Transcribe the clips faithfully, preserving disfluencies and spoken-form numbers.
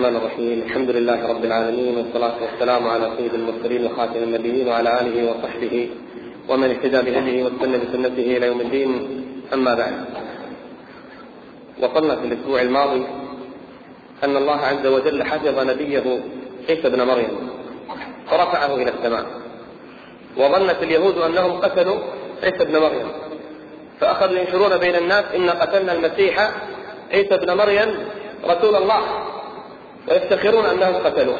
الرحمن الرحيم. الحمد لله رب العالمين، والصلاة والسلام على سيد المرسلين وخاتم النبيين وعلى آله وصحبه ومن اهتدى بهديه واستنى بسنته إلى يوم الدين. أما بعد، وصلنا في الأسبوع الماضي أن الله عز وجل حفظ نبيه عيسى ابن مريم فرفعه إلى السماء، وظنت اليهود أنهم قتلوا عيسى ابن مريم، فأخذوا ينشرون بين الناس إن قتلنا المسيح عيسى ابن مريم رسول الله، ويفتخرون أنهم قتلوه.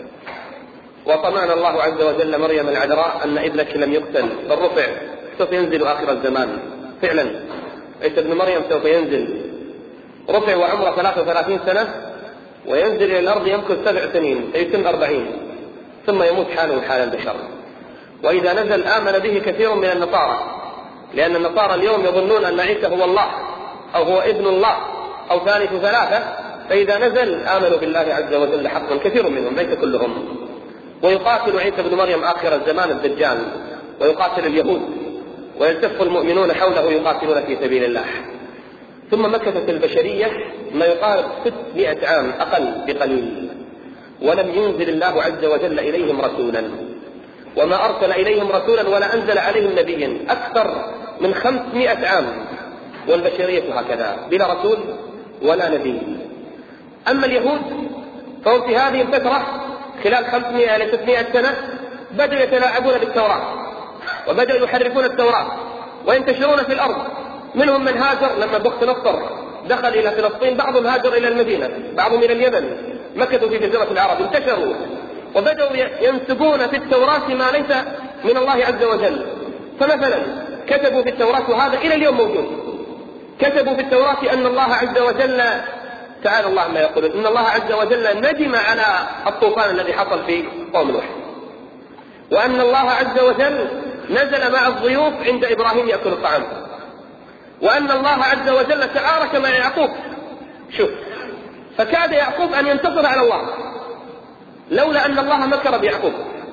وطمعنا الله عز وجل مريم العذراء أن ابنك لم يقتل بل رفع، سوف ينزل آخر الزمان. فعلا عيسى ابن مريم سوف ينزل، رفع وعمره ثلاثة وثلاثين سنة، وينزل إلى الأرض يمكث سبع سنين فيتم أربعين، ثم يموت حاله حال البشر. وإذا نزل آمن به كثير من النصارى، لأن النصارى اليوم يظنون أن عيسى هو الله أو هو ابن الله أو ثالث ثلاثة، فإذا نزل آمنوا بالله عز وجل حقا كثير منهم ليس كلهم. ويقاتل عيسى ابن مريم آخر الزمان الدجال، ويقاتل اليهود، ويلتف المؤمنون حوله يقاتلون في سبيل الله. ثم مكثت البشرية ما يقارب ستمائة عام أقل بقليل، ولم ينزل الله عز وجل إليهم رسولا، وما أرسل إليهم رسولا ولا أنزل عليهم نبيا أكثر من خمسمائة عام، والبشرية هكذا بلا رسول ولا نبي. أما اليهود فهم في هذه الفترة خلال خمسمائة إلى ستمائة سنة بدأوا يتلاعبون بالتوراة، وبدأوا يحرفون التوراة وينتشرون في الأرض. منهم من هاجر لما بخت نصر دخل إلى فلسطين، بعضهم هاجر إلى المدينة، بعضهم إلى اليمن، مكثوا في جزيرة العرب، انتشروا وبدأوا ينسبون في التوراة ما ليس من الله عز وجل. فمثلا كتبوا في التوراة، وهذا إلى اليوم موجود، كتبوا في التوراة أن الله عز وجل، تعالى الله ما يقول، إن الله عز وجل ندم على الطوفان الذي حصل في قوم نوح، وأن الله عز وجل نزل مع الضيوف عند إبراهيم يأكل الطعام، وأن الله عز وجل تعارك مع يعقوب. شوف، فكاد يعقوب أن ينتصر على الله لولا أن الله مكر بيعقوب.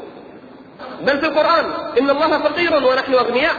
بل في القرآن إن الله فقير ونحن أغنياء.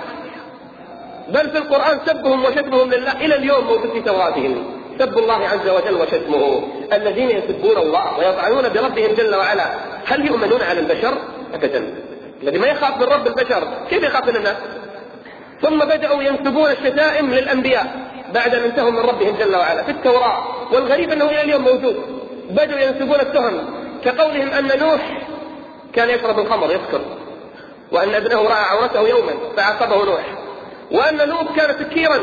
بل في القرآن سبهم وشتمهم لله إلى اليوم موجود في تواتهم، سب الله عز وجل وشتمه. الذين يسبون الله ويطعنون بربهم جل وعلا هل يؤمنون على البشر؟ أبدا. الذي ما يخاف من رب البشر كيف يخاف من الناس؟ ثم بدأوا ينسبون الشتائم للأنبياء بعد أن انتهوا من ربهم جل وعلا في التوراة، والغريب أنه إلى اليوم موجود. بدأوا ينسبون التهم كقولهم أن نوح كان يشرب الخمر يسكر، وأن ابنه رأى عورته يوما فعاقبه نوح، وأن لوط كان سكيرا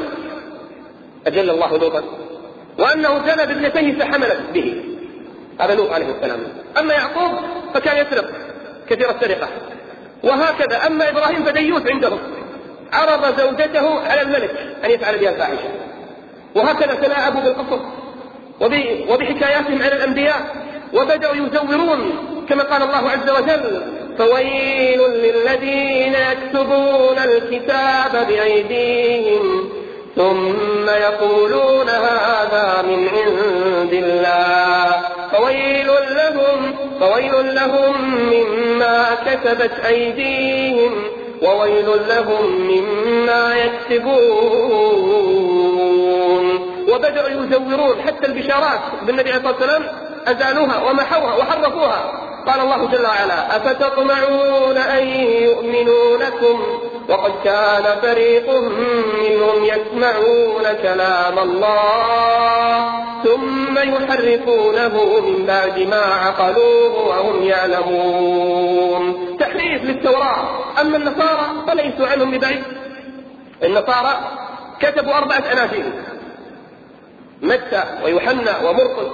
أجل الله لوطا، وأنه زنى بابنته فحملت به، هذا لوط عليه السلام. أما يعقوب فكان يسرق كثير السرقة. وهكذا. أما إبراهيم فديوث عندهم، عرض زوجته على الملك أن يفعل بها الفاحشة. وهكذا تلاعبوا بالقصص وبحكاياتهم عن الأنبياء، وبدأوا يزورون كما قال الله عز وجل: فويل للذين يكتبون الكتاب بأيديهم ثم يقولون هذا من عند الله فويل لهم فويل لهم مما كتبت أيديهم وويل لهم مما يكسبون. وبدأوا يزورون حتى البشارات بالنبي عليه الصلاة والسلام، أزالوها ومحوها وحرفوها. قال الله جل وعلا: أفتطمعون أن يؤمنوا لكم وقد كان فريق منهم يسمعون كلام الله ثم يحرفونه من بعد ما عقلوه وهم يعلمون. تحريف للتوراة. أما النصارى فليسوا عنهم ببعيد. النصارى كتبوا أربعة أناجيل، متى ويوحنا ومرقس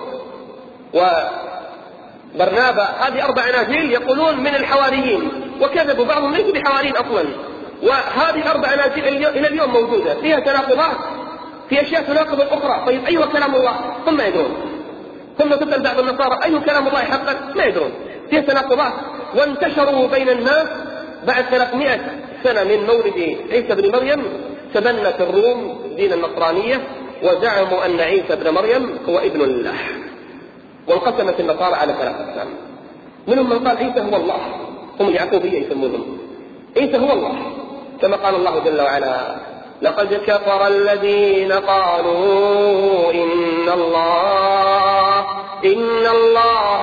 وبرنابا، هذه أربع أناجيل يقولون من الحواريين، وكذبوا، بعضهم ليسوا بحواريين أصلا. وهذه أربع أناجيل إلى اليوم موجودة، فيها تناقضات، في أشياء تناقض الأخرى. طيب أيها كلام الله؟ ثم ما يدرون. ثم تسأل بعض النصارى أي كلام الله حقا؟ ما يدرون، فيها تناقضات. وانتشروا بين الناس. بعد ثلاثمائة سنة من مولد عيسى بن مريم تبنت الروم دين النصرانية، وزعموا أن عيسى بن مريم هو ابن الله. وانقسمت النصارى على ثلاثة أقسام. منهم من قال عيسى هو الله، هم اليعقوبية يسمونهم، عيسى هو الله كما قال الله جل وعلا: لقد كفر الذين قالوا إن الله إن الله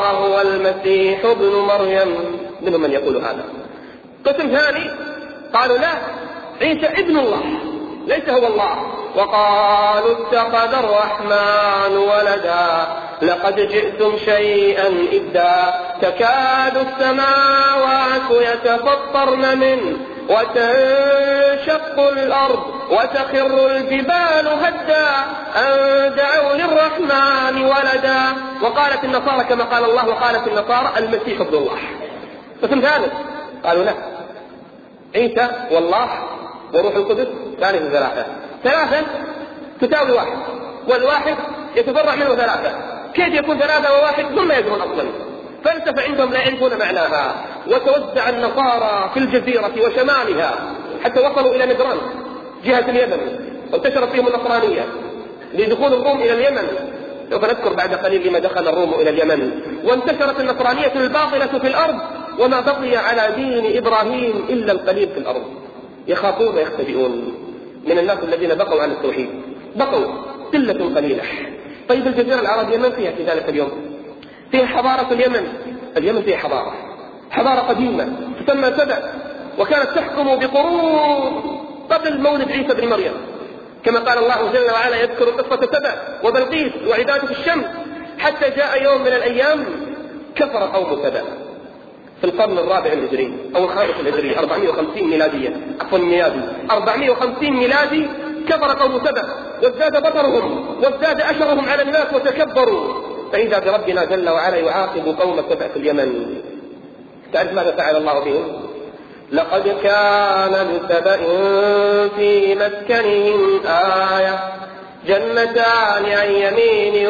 المسيح ابن مريم. منهم من يقول هذا. قسم ثاني قالوا لا، عيسى ابن الله ليس هو الله. وقالوا اتخذ الرحمن ولدا لقد جئتم شيئا إدا تكاد السماوات يتفطرن منه وتنشق الأرض وتخر الجبال هدا أن دعوا للرحمن ولدا. وقالت النصارى كما قال الله، وقالت النصارى المسيح ابن الله. قسم ثالث قالوا لا، عيسى والله وروح القدس ثالث ثلاثة، ثلاثة تساوي واحد، والواحد يتفرع منه ثلاثة. كيف يكون ثلاثة وواحد ثم يدرون أصلا؟ فلسفة عندهم لا يعرفون معناها. وتوزع النصارى في الجزيرة وشمالها حتى وصلوا إلى نجران جهة اليمن، وانتشرت فيهم النصرانية لدخول الروم إلى اليمن. سوف نذكر بعد قليل لما دخل الروم إلى اليمن. وانتشرت النصرانية الباطلة في الأرض، وما بقي على دين إبراهيم إلا القليل في الأرض. يخافون ويختبئون من الناس الذين بقوا عن التوحيد، بقوا قلة قليلة. طيب الجزيرة العربية من فيها في ذلك اليوم؟ فيها حضارة اليمن. اليمن فيها حضارة حضارة قديمة تسمى سبأ، وكانت تحكم بقرون قبل مولد عيسى بن مريم، كما قال الله جل وعلا يذكر قصة سبأ وبلقيس وعبادة الشمس. حتى جاء يوم من الأيام كفر قوم سبأ في القرن الرابع الهجري أو الخامس الهجري أربعمائة وخمسين ميلاديا، عفوا ميلادي أربعمائة وخمسين ميلادي. كفر قوم سبأ وازداد بطرهم وازداد أشرهم على الناس وتكبروا، فإذا بربنا جل وعلا يعاقب قوم سبأ في اليمن. تعرف ماذا فعل الله بهم؟ لقد كان لسبأ في مسكنهم آية جنتان عن يمين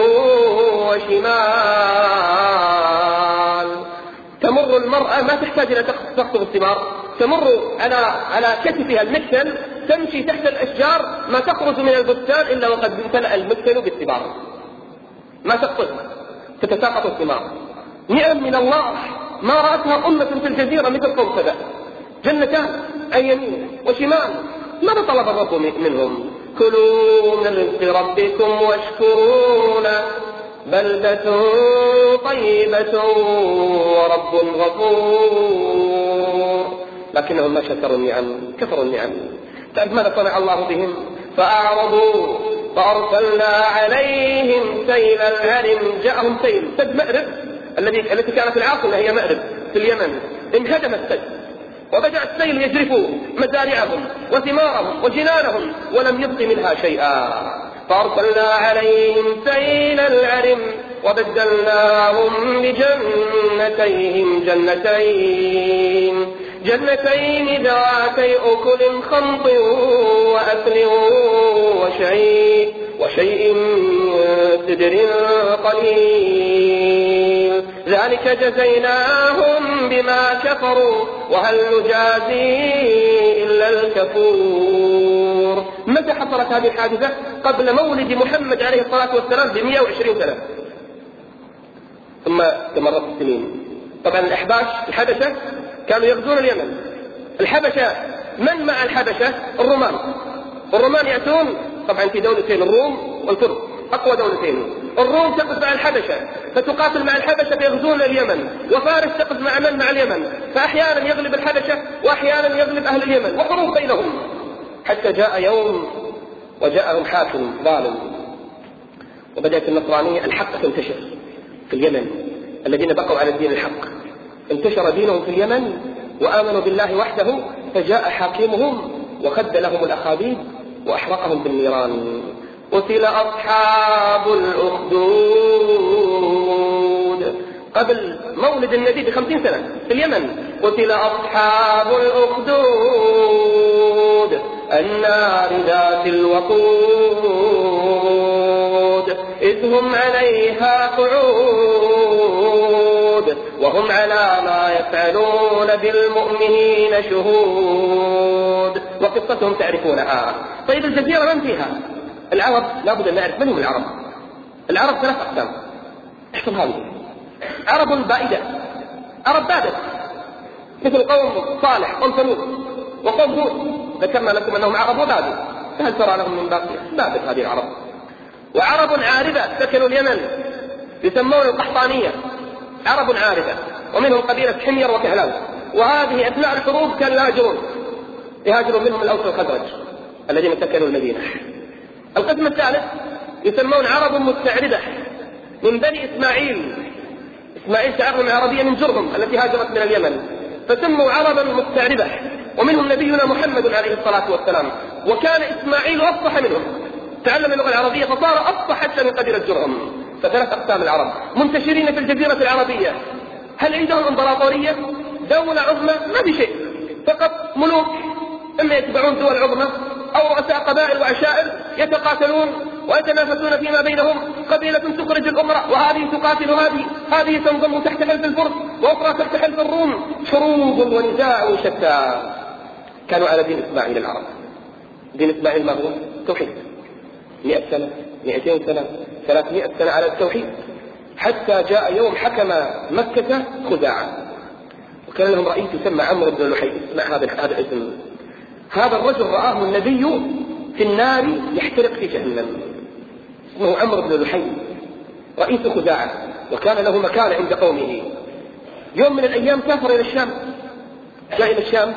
وشمال. تمر المرأة ما تحتاج إلى تخطب الثمار، تمر على على كتفها المكتل، تمشي تحت الأشجار، ما تخرج من البستان إلا وقد امتلأ المكتل بالثمار، ما تقصد تتساقط الثمار. نعم من الله ما رأتها أمة في الجزيرة مثل قوم سبأ. جنتان عن يمين وشمال. ماذا طلب الرب منهم؟ كلوا من رزق ربكم واشكروا له بلدة طيبة ورب غفور. لكنهم ما شكروا النعم، كفروا النعم. تعرف ماذا صنع الله بهم؟ فأعرضوا فأرسلنا عليهم سيل العرم. جاءهم سيل، سد مأرب الذي التي كانت العاصمة هي مأرب في اليمن، انهدم السد وبدأ السيل يجرف مزارعهم وثمارهم وجنانهم ولم يبق منها شيئا. فأرسلنا عليهم سيل العرم وبدلناهم بجنتيهم جنتين جنتين ذواتي أكل خمط وأكل وشيء وشيء سدر قليل ذلك جزيناهم بما كفروا وهل نجازي إلا الكفور. متى حصلت هذه الحادثة؟ قبل مولد محمد عليه الصلاة والسلام بمئة وعشرين سنة، ثم استمرت السنين. طبعا الأحباش الحبشة كانوا يغزون اليمن. الحبشة من مع الحبشة؟ الرومان. الرومان يأتون طبعا في دولتين، الروم والفرس أقوى دولتين. الروم تقف مع الحبشة فتقاتل مع الحبشة فيغزون اليمن، وفارس تقف مع من؟ مع اليمن، فأحيانا يغلب الحبشة وأحيانا يغلب أهل اليمن، وحروب بينهم. حتى جاء يوم وجاءهم حاكم ظالم وبدأت النصرانية الحق تنتشر في اليمن. الذين بقوا على الدين الحق انتشر دينهم في اليمن وآمنوا بالله وحده، فجاء حاكمهم وخد لهم الأخابيد وأحرقهم بالنيران. قتل أصحاب الأخدود قبل مولد النبي بخمسين سنة في اليمن. قتل أصحاب الأخدود النار ذات الوقود إذ هم عليها قعود وهم على ما يفعلون بالمؤمنين شهود. وقصتهم تعرفونها. طيب الجزيرة من فيها؟ العرب. لابد أن نعرف من هم العرب. العرب ثلاث أقسام، احفظ هذه. عرب بائدة، عرب بادت مثل قوم صالح، قوم ثمود، وقوم هود. ذكرنا لكم أنهم عرب وبادوا، فهل ترى لهم من باقي؟ بادت هذه العرب. وعرب عاربة سكنوا اليمن يسمون القحطانية، عرب عارفة، ومنهم قبيلة حمير وكهلاوي، وهذه أثناء الحروب كانوا يهاجرون يهاجرون منهم الأوس والخزرج الذين سكنوا المدينة. القسم الثالث يسمون عرب مستعربة من بني إسماعيل. إسماعيل تعرب عربية من جرهم التي هاجرت من اليمن، فسموا عربا مستعربة، ومنهم نبينا محمد عليه الصلاة والسلام. وكان إسماعيل أفصح منهم، تعلم اللغة العربية فصار أفصح حتى من قبيلة جرهم. فثلاث أقسام العرب منتشرين في الجزيرة العربية. هل عندهم امبراطورية؟ دولة عظمى؟ ما في شيء، فقط ملوك إما يتبعون دول عظمى أو رؤساء قبائل وعشائر يتقاتلون ويتنافسون فيما بينهم، قبيلة تخرج الأمراء وهذه تقاتل هذه، هذه تنضم تحت حلف الفرس وأخرى تحت حلف الروم، حروب ونزاع شتى. كانوا على دين إسماعيل العرب. دين إسماعيل ما هو؟ توحيد. مئة سنة، مئتين سنة، ثلاثمائة سنة على التوحيد، حتى جاء يوم حكم مكة خزاعة، وكان لهم رئيس يسمى عمرو بن لحي. اسمع هذا هذا الاسم. هذا الرجل رآه النبي في النار يحترق في جهنم، اسمه عمرو بن لحي رئيس خزاعة، وكان له مكانة عند قومه. يوم من الأيام سافر إلى الشام، جاء إلى الشام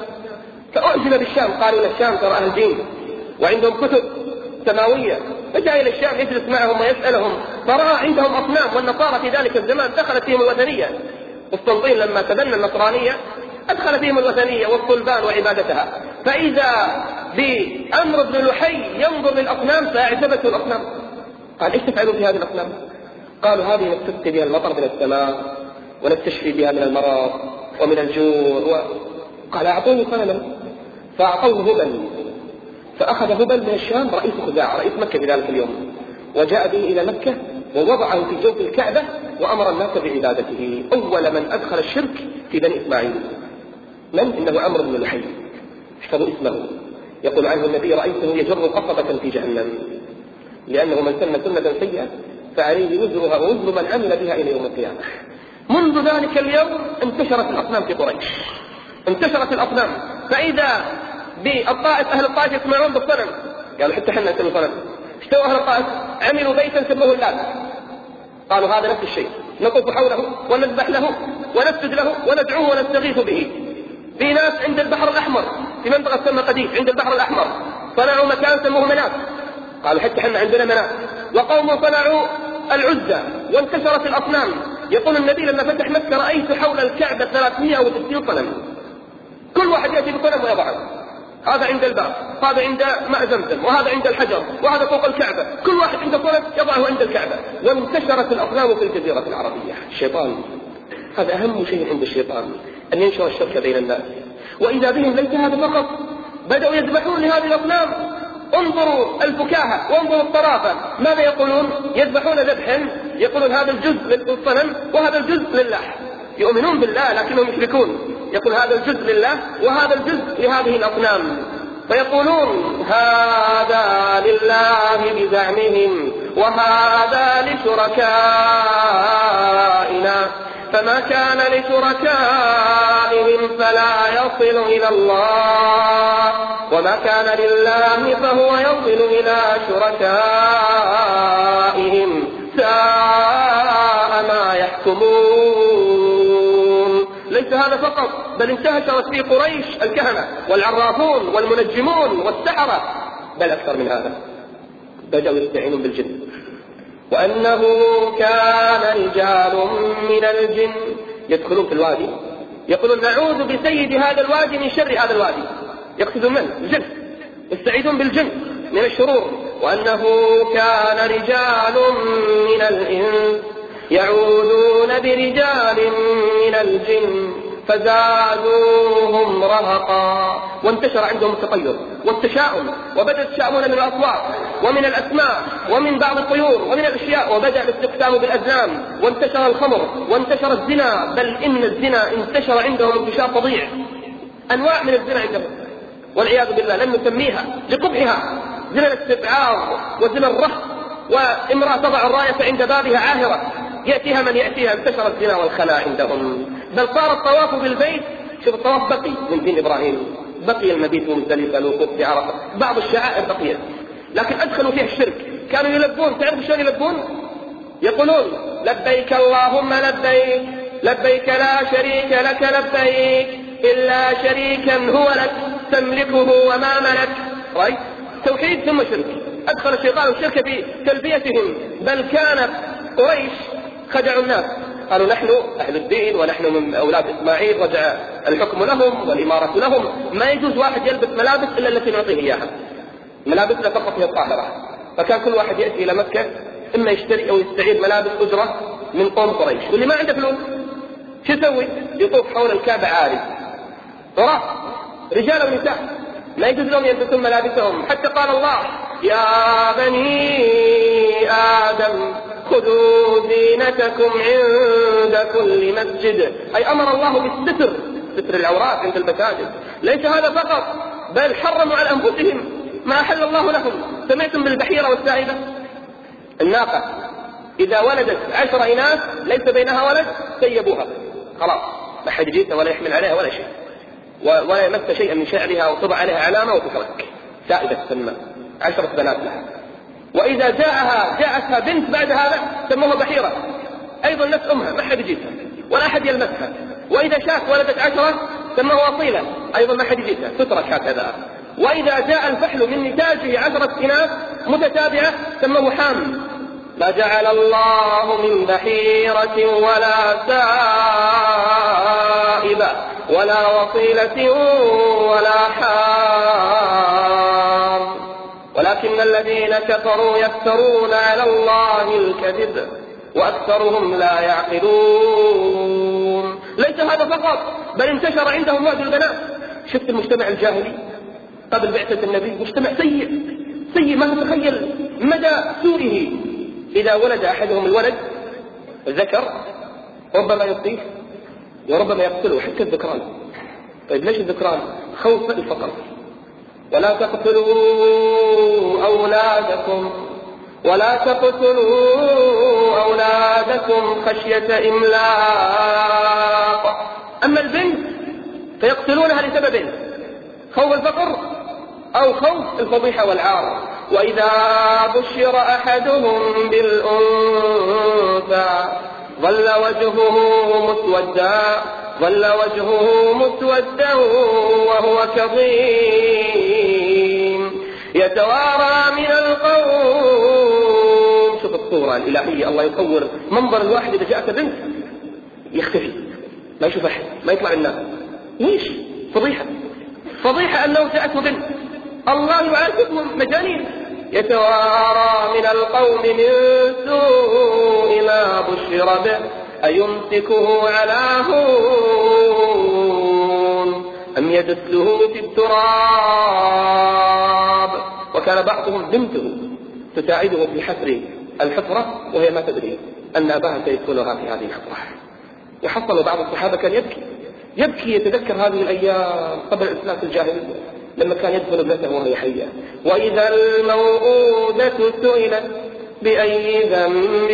فأعجب بالشام، قالوا إلى الشام ترى أهل دين وعندهم كتب سماوية، فجاء إلى الشام يجلس معهم ويسألهم، فرأى عندهم أصنام، والنصارى في ذلك الزمان دخلت فيهم الوثنية. قسطنطين لما تبنى النصرانية أدخل فيهم الوثنية والصلبان وعبادتها، فإذا بأمر بن لحي ينظر للأصنام فأعجبته الأصنام. قال إيش تفعلون في هذه الأصنام؟ قالوا هذه نستسقي بها المطر من السماء ونستشفي بها من المرض ومن الجوع. قال أعطوه صنما، فأعطوه هبل، فأخذ هبل من الشام رئيس خزاعة رئيس مكة في ذلك اليوم، وجاء به إلى مكة ووضعه في جوف الكعبة وأمر الناس بعبادته. أول من أدخل الشرك في بني إسماعيل من؟ إنه عمرو بن لحي، احفظوا اسمه. يقول عنه النبي رأيته يجر قصبة في جهنم، لأنه من سن سنة سيئة فعليه وزرها ووزر من عمل بها إلى يوم القيامة. منذ ذلك اليوم انتشرت الأصنام في قريش، انتشرت الأصنام، فإذا بالطائف أهل الطائف يسمعون بالصنم قالوا حتى حنا نسمي صنم. اشتروا أهل الطائف عملوا بيتا سموه اللات، قالوا هذا نفس الشيء، نطوف حوله ونذبح له ونسجد له وندعوه ونستغيث به. في ناس عند البحر الأحمر في منطقة تسمى قديس عند البحر الأحمر صنعوا مكان سموه مناف، قالوا حتى حنا عندنا مناف. وقوم صنعوا العزة وانتشرت الأصنام. يقول النبي لما فتح مكة رأيت حول الكعبة ثلاثمائة وستين صنم، كل واحد يأتي بصنم ويضعه، هذا عند الباب، هذا عند ماء زمزم، وهذا عند الحجر، وهذا فوق الكعبة، كل واحد عنده صنم يضعه عند الكعبة. وانتشرت الأصنام في الجزيرة العربية. الشيطان هذا أهم شيء عند الشيطان، أن ينشر الشرك بين الناس. وإذا بهم ليس هذا فقط، بدأوا يذبحون لهذه الأصنام. انظروا الفكاهة وانظروا الطرافة، ماذا يقولون؟ يذبحون ذبحا يقولون هذا الجزء للصنم وهذا الجزء لله، يؤمنون بالله لكنهم يشركون. يقول هذا الجزء لله وهذا الجزء لهذه الأصنام، فيقولون هذا لله بزعمهم وهذا لشركائنا، فما كان لشركائهم فلا يصل إلى الله، وما كان لله فهو يصل إلى شركائهم، ساء ما يحكمون. ليس هذا فقط، بل انتشرت في قريش الكهنة والعرافون والمنجمون والسحرة، بل أكثر من هذا، بدأوا يستعينون بالجن. وأنه كان رجال من الجن يدخلون في الوادي يقولون نعوذ بسيد هذا الوادي من شر هذا الوادي، يقصدون من؟ الجن، يستعيذون بالجن من الشرور. وأنه كان رجال من الإنس يعوذون برجال من الجن فزادوهم رهقا. وانتشر عندهم التطير والتشاؤم، وبدأ يتشاؤمون من الأصوات ومن الأسماء ومن بعض الطيور ومن الأشياء، وبدأ الاستقسام بالأزلام، وانتشر الخمر وانتشر الزنا، بل إن الزنا انتشر عندهم انتشار فظيع، أنواع من الزنا عندهم والعياذ بالله لم نسميها لقبحها، زنا الاستبعاض وزنا الرهط، وامرأة تضع الراية عند بابها عاهرة يأتيها من يأتيها. انتشر الزنا والخلاء عندهم، بل صار الطواف بالبيت، شوف الطواف بقي من دين إبراهيم، بقي المبيت ومزدلفة الوقوف في عرفة، بعض الشعائر بقيت لكن أدخلوا فيها الشرك. كانوا يلبون، تعرف شلون يلبون؟ يقولون لبيك اللهم لبيك لبيك لا شريك لك لبيك إلا شريكا هو لك تملكه وما ملك. رأيت توحيد ثم شرك. أدخل الشيطان الشرك في تلبيتهم، بل كانت قريش خدعوا الناس، قالوا نحن أهل الدين ونحن من أولاد إسماعيل، رجع الحكم لهم والإمارة لهم، ما يجوز واحد يلبس ملابس إلا التي نعطيه إياها، ملابسنا فقط هي الطاهرة. فكان كل واحد يأتي إلى مكة إما يشتري أو يستعير ملابس أجرة من قوم قريش، واللي ما عنده فلوس شو يسوي؟ يطوف حول الكعبة عاري وراء رجال ونساء، لا يجوز لهم يلبسون ملابسهم. حتى قال الله يا بني آدم خذوا زينتكم عند كل مسجد، أي أمر الله بالستر، ستر العورات عند المساجد. ليس هذا فقط، بل حرموا على أنفسهم ما أحل الله لهم. سمعتم بالبحيرة والسائبة؟ الناقة إذا ولدت عشر إناث ليس بينها ولد سيبوها خلاص، ما حد يجيبها ولا يحمل عليها ولا شيء، ولا يمس شيئا من شعرها وتضع عليها علامة وتترك، سائبة تسمى، عشرة بنات لها. وإذا جاءها جاءتها بنت بعد هذا سموها بحيرة، أيضا نفس أمها ما حد يجيبها ولا أحد يلمسها. وإذا شاك ولدت عشرة سموها وصيلة، أيضا ما حد يجيبها، تترك هكذا. وإذا جاء الفحل من نتاجه عشرة إناث متتابعة سموه حام. ما جعل الله من بحيرة ولا سائبة ولا وصيلة ولا حام، ولكن الذين كفروا يفترون على الله الكذب وأكثرهم لا يعقلون. ليس هذا فقط، بل انتشر عندهم وعد البنات. شفت المجتمع الجاهلي قبل بعثة النبي؟ مجتمع سيء سيء، ما تتخيل مدى سوءه. إذا ولد أحدهم الولد الذكر ربما يطيح وربما يقتله، حتى الذكران. طيب ليش الذكران؟ خوف الفقر. ولا تقتلوا أولادكم ولا تقتلوا أولادكم خشية إملاق. أما البنت فيقتلونها لسببين: خوف الفقر أو خوف الفضيحة والعار. وإذا بشر أحدهم بالأنثى ظل وجهه مسودا ظل وجهه مسودا وهو كظيم يتوارى من القوم. شوف الصورة الإلهية، الله يصور منظر الواحد إذا جاءت بنت يختفي، ما يشوف أحد، ما يطلع الناس. ليش؟ فضيحة فضيحة أنه جاءته بنت. الله يعاتبهم مجانين. يتوارى من القوم من سوء ما بشر به أيمسكه على هون أم يدسه في التراب. وكان بعضهم بنته تساعده في حفر الحفرة وهي ما تدري أن أباها سيدخلها في هذه الحفرة. وحصل بعض الصحابة كان يبكي يبكي يتذكر هذه الأيام قبل الإسلام في الجاهلية لما كان يدخل ابنته وهي حية. وإذا الموءودة سئلت بأي ذنب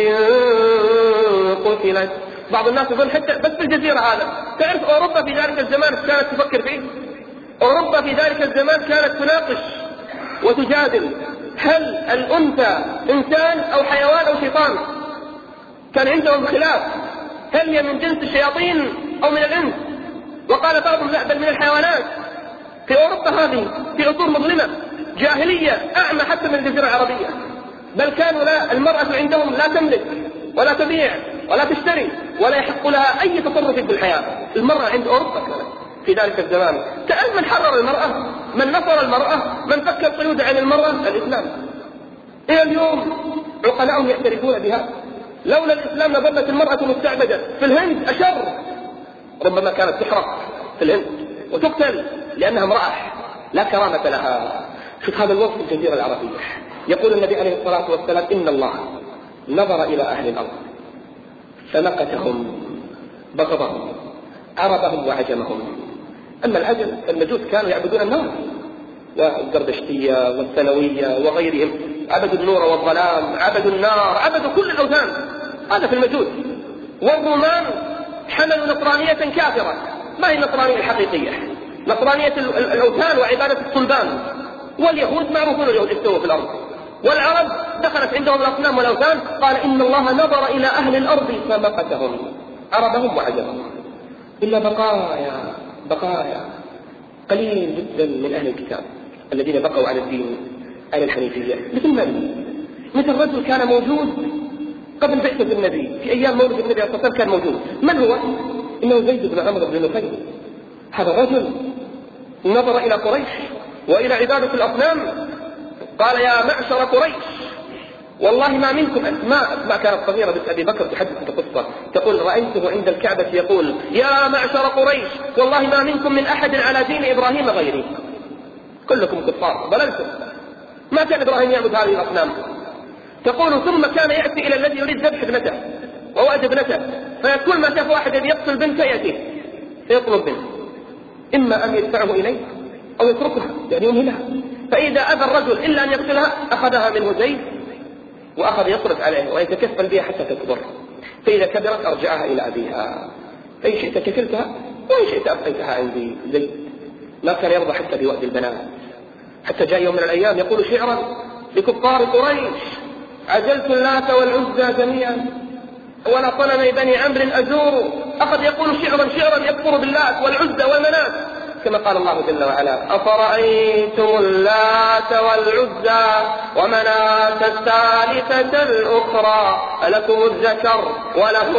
قتلت. بعض الناس يظن حتى بس في الجزيرة هذا. تعرف أوروبا في ذلك الزمان كانت تفكر فيه؟ أوروبا في ذلك الزمان كانت تناقش وتجادل هل الأنثى إنسان أو حيوان أو شيطان. كان عندهم خلاف هل هي من جنس الشياطين أو من الإنس. وقال بعضهم لا بل من الحيوانات. في أوروبا هذه في عصور مظلمة جاهلية أعمى حتى من الجزيرة العربية. بل كانوا لا المرأة عندهم لا تملك ولا تبيع ولا تشتري ولا يحق لها أي تصرف في الحياة. المرأة عند أوروبا كانت في ذلك الزمان. كأن من حرر المرأة، من نصر المرأة، من فك القيود عن المرأة الإسلام. إلى اليوم عقلاءهم يعترفون بها. لولا الإسلام لظلت المرأة مستعبدة. في الهند أشر، ربما كانت تحرق في الهند وتقتل لأنها امرأة لا كرامة لها. شوف هذا الوصف في الجزيرة العربية. يقول النبي عليه الصلاة والسلام إن الله نظر إلى أهل الأرض فمقتهم بغضهم عربهم وعجمهم. أما العجم فالمجوس كانوا يعبدون النار، والزردشتية والثانوية وغيرهم عبدوا النور والظلام، عبدوا النار، عبدوا كل الأوثان. هذا في المجوس. والرومان حملوا نصرانية كافرة، ما هي النصرانية الحقيقية؟ نصرانية الأوثان وعبادة الصلبان. واليهود معروفون اليهود استووا في الأرض. والعرب دخلت عندهم الأصنام والأوثان. قال إن الله نظر إلى أهل الأرض فمقتهم. عربهم وعجمهم، إلا بقايا بقايا قليل جدا من أهل الكتاب الذين بقوا على الدين على الحنيفية، مثل من؟ مثل رجل كان موجود قبل بعثة النبي، في أيام مولد النبي صلى الله عليه وسلم كان موجود. من هو؟ إنه زيد بن عمرو بن نفيل. هذا الرجل نظر إلى قريش وإلى عبادة الأصنام، قال يا معشر قريش والله ما منكم أسماء أسماء كانت صغيرة بس أبي بكر تحدث القصة تقول رأيته عند الكعبة يقول يا معشر قريش والله ما منكم من أحد على دين إبراهيم غيري، كلكم كفار ضللتم، ما كان إبراهيم يعبد هذه الأصنام. تقول ثم كان يأتي إلى الذي يريد ذبح ابنته ووأد ابنته، فيكون ما شاف واحد يقتل بنته يأتيه فيطلب منه إما أن يدفعه إليه أو يتركها يعني يمهلها، فإذا أبى الرجل إلا أن يقتلها أخذها منه زيد وأخذ يصرف عليه ويتكفل بها حتى تكبر، فإذا كبرت أرجعها إلى أبيها، فإن شئت كفلتها وإن شئت أبقيتها عندي. زيد ما كان يرضى حتى بوأد البنات، حتى جاء يوم من الأيام يقول شعرا لكفار قريش عجلت اللات والعزى جميعا ولا صنم بني عمرو أزور، أخذ يقول شعرا شعرا يكفر باللات والعزى والمنات، كما قال الله جل وعلا أفرأيتم اللات والعزى ومناة الثالثة الأخرى ألكم الذكر وله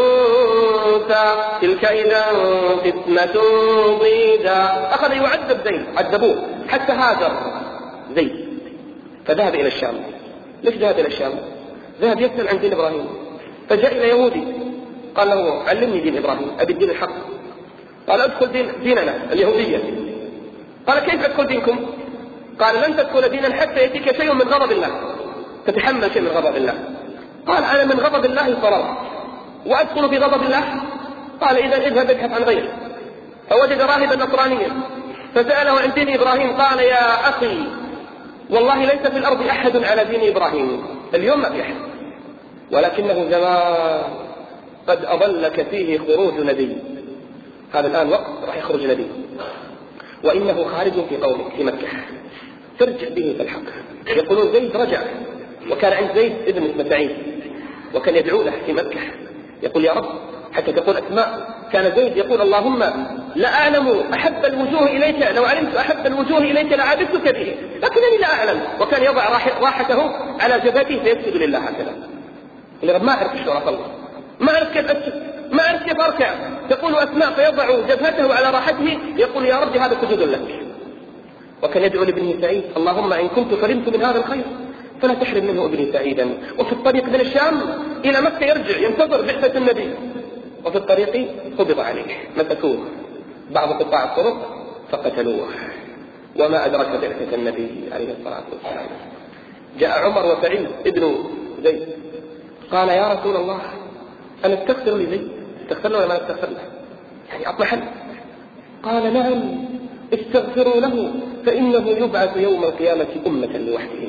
الأنثى تلك إذا فتنة ضيدا. أخذ يعذب زيد، عذبوه حتى هاجر زيد فذهب إلى الشام. ليش ذهب إلى الشام؟ ذهب يسأل عن دين إبراهيم، فجاء إلى يهودي قال له علمني دين إبراهيم أبي الدين الحق. قال ادخل دين ديننا اليهودية. قال كيف ادخل دينكم؟ قال لن تدخل دينا حتى يأتيك شيء من غضب الله، تتحمل شيء من غضب الله. قال أنا من غضب الله فررت وأدخل في غضب الله. قال إذا اذهب ابحث عن غيره. فوجد راهبا نصرانيا فسأله عن دين إبراهيم، قال يا أخي والله ليس في الأرض أحد على دين إبراهيم، اليوم ما في أحد، ولكنه زمان قد أضلك فيه خروج نبي، هذا الآن وقت راح يخرج نبي وإنه خارج في قومك في مكة، ترجع به في الحق. يقولون زيد رجع، وكان عند زيد ابن اسمه سعيد وكان يدعو له في مكة يقول يا رب، حتى تقول أسماء كان زيد يقول اللهم لا أعلم أحب الوجوه إليك، لو علمت أحب الوجوه إليك لعابدتك به لكنني لا أعلم، وكان يضع راحته على جبهته فيسجد لله هكذا. يقول رب ما أعرف شو الله، ما أعرف كيف أسجد، ما أعرف كيف أركع. تقول أسماء فيضع جبهته على راحته يقول يا رب هذا سجود لك. وكان يدعو لابنه سعيد اللهم إن كنت فرمت من هذا الخير فلا تحرم منه ابني سعيدا. وفي الطريق من الشام إلى مكة يرجع ينتظر بعثة النبي، وفي الطريق قبض عليه مسكوه بعض قطاع الطرق فقتلوه وما أدرك بعثة النبي عليه الصلاة والسلام. جاء عمر وسعيد ابن زيد قال يا رسول الله أنا استغفر لزيد، استغفر له ولا ما استغفر له؟ يعني أطمحن. قال نعم استغفروا له فإنه يبعث يوم القيامة أمة لوحده.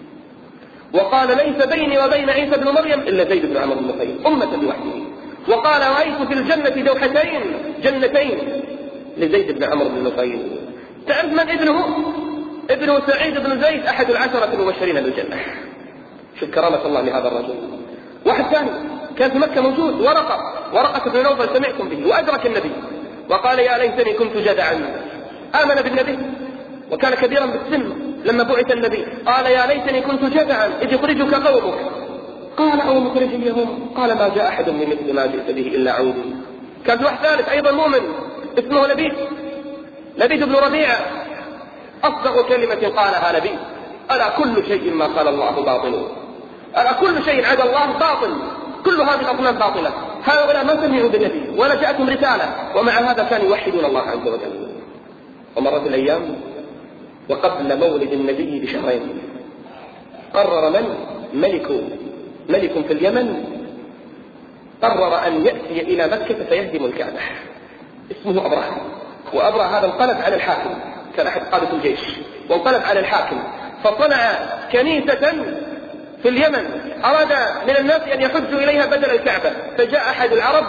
وقال ليس بيني وبين عيسى بن مريم إلا زيد بن عمرو بن نفيل أمة لوحده. وقال رأيت في الجنة دوحتين جنتين لزيد بن عمرو بن نفيل. تعرف من ابنه؟ ابنه سعيد بن زيد أحد العشرة المبشرين بالجنة. شوف كرامة الله لهذا الرجل. واحد ثاني كان في مكة موجود ورقة ورقة بن نوفل سمعكم به وأدرك النبي وقال يا ليتني كنت جدعا. آمن بالنبي وكان كبيرا بالسن لما بعث النبي، قال يا ليتني كنت جدعا إذ يخرجك قومك. قال أو مخرجيهم؟ قال ما جاء أحد من مثل ما جئت به إلا عودي. كان في واحد ثالث أيضا مؤمن اسمه لبيد لبيد بن ربيعة، أصدق كلمة قالها لبيد ألا كل شيء ما قال الله باطل، ألا كل شيء عدا الله باطل، كل هذه الأصنام باطلة. هؤلاء ما سمعوا بالنبي ولا جاءتهم رسالة، ومع هذا كانوا يوحدون الله عز وجل. ومرت الأيام وقبل مولد النبي بشهرين قرر من ملك ملك في اليمن قرر أن يأتي إلى مكة فيهدم الكعبة، اسمه أبرهة. وأبرهة هذا انقلب على الحاكم، كان أحد قادة الجيش وانقلب على الحاكم، فصنع كنيسة في اليمن أراد من الناس أن يحجوا إليها بدل الكعبة، فجاء أحد العرب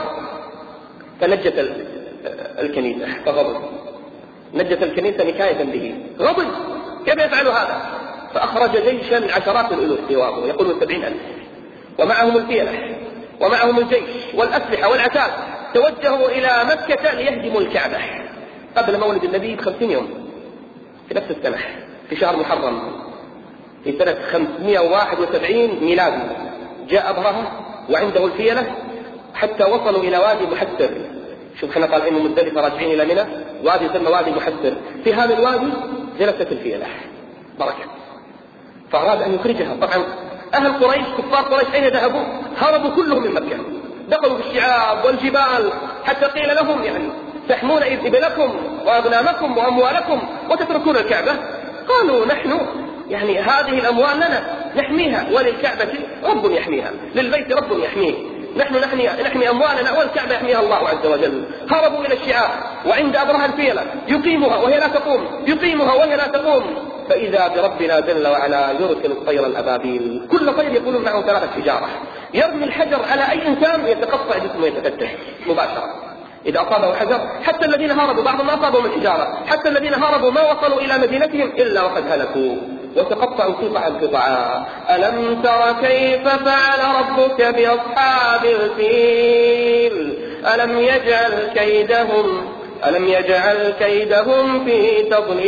فنجت الكنيسة فغضب، نجت الكنيسة نكاية به، غضب كيف يفعل هذا؟ فأخرج جيشا عشرات الألوف سواه يقولون سبعين ألف ومعهم الفيلة ومعهم الجيش والأسلحة والعتاد، توجهوا إلى مكة ليهدموا الكعبة قبل مولد النبي بخمسين يوم، في نفس السنة في شهر محرم في سنة خمسمائة وواحد وسبعين ميلادي. جاء أبرهة وعنده الفيلة حتى وصلوا إلى وادي محسر. شوف احنا طالعين من مزدلفة راجعين إلى منى، وادي يسمى وادي محسر، في هذا الوادي جلست الفيلة بركة، فأراد أن يخرجها. طبعا أهل قريش كفار قريش أين ذهبوا؟ هربوا كلهم من مكة، دخلوا في الشعاب والجبال، حتى قيل لهم يعني تحمون إبلكم وأغنامكم وأموالكم وتتركون الكعبة؟ قالوا نحن يعني هذه الأموال لنا نحميها، وللكعبة رب يحميها، للبيت رب يحميه، نحن نحمي, نحمي أموالنا والكعبة يحميها الله عز وجل. هربوا إلى الشعاب، وعند أبرهة الفيلة يقيمها وهي لا تقوم، يقيمها وهي لا تقوم، فإذا بربنا جل وعلا يرسل الطير الأبابيل، كل طير يكون معه ثلاثة حجارة، يرمي الحجر على أي إنسان يتقطع جسمه ويتفتح مباشرة إذا أصابه حجر. حتى الذين هربوا بعضهم ما أصابوا من حجارة، حتى الذين هربوا ما وصلوا إلى مدينتهم إلا وقد هلكوا وتقطعوا قطعا قطعا. ألم تر كيف فعل ربك بأصحاب الفيل ألم يجعل كيدهم ألم يجعل كيدهم في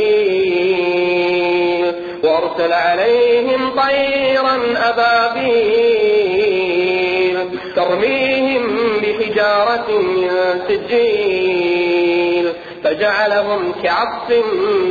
تضليل وأرسل عليهم طيرا أبابيل ترميهم بحجارة من سجيل فجعلهم كعصف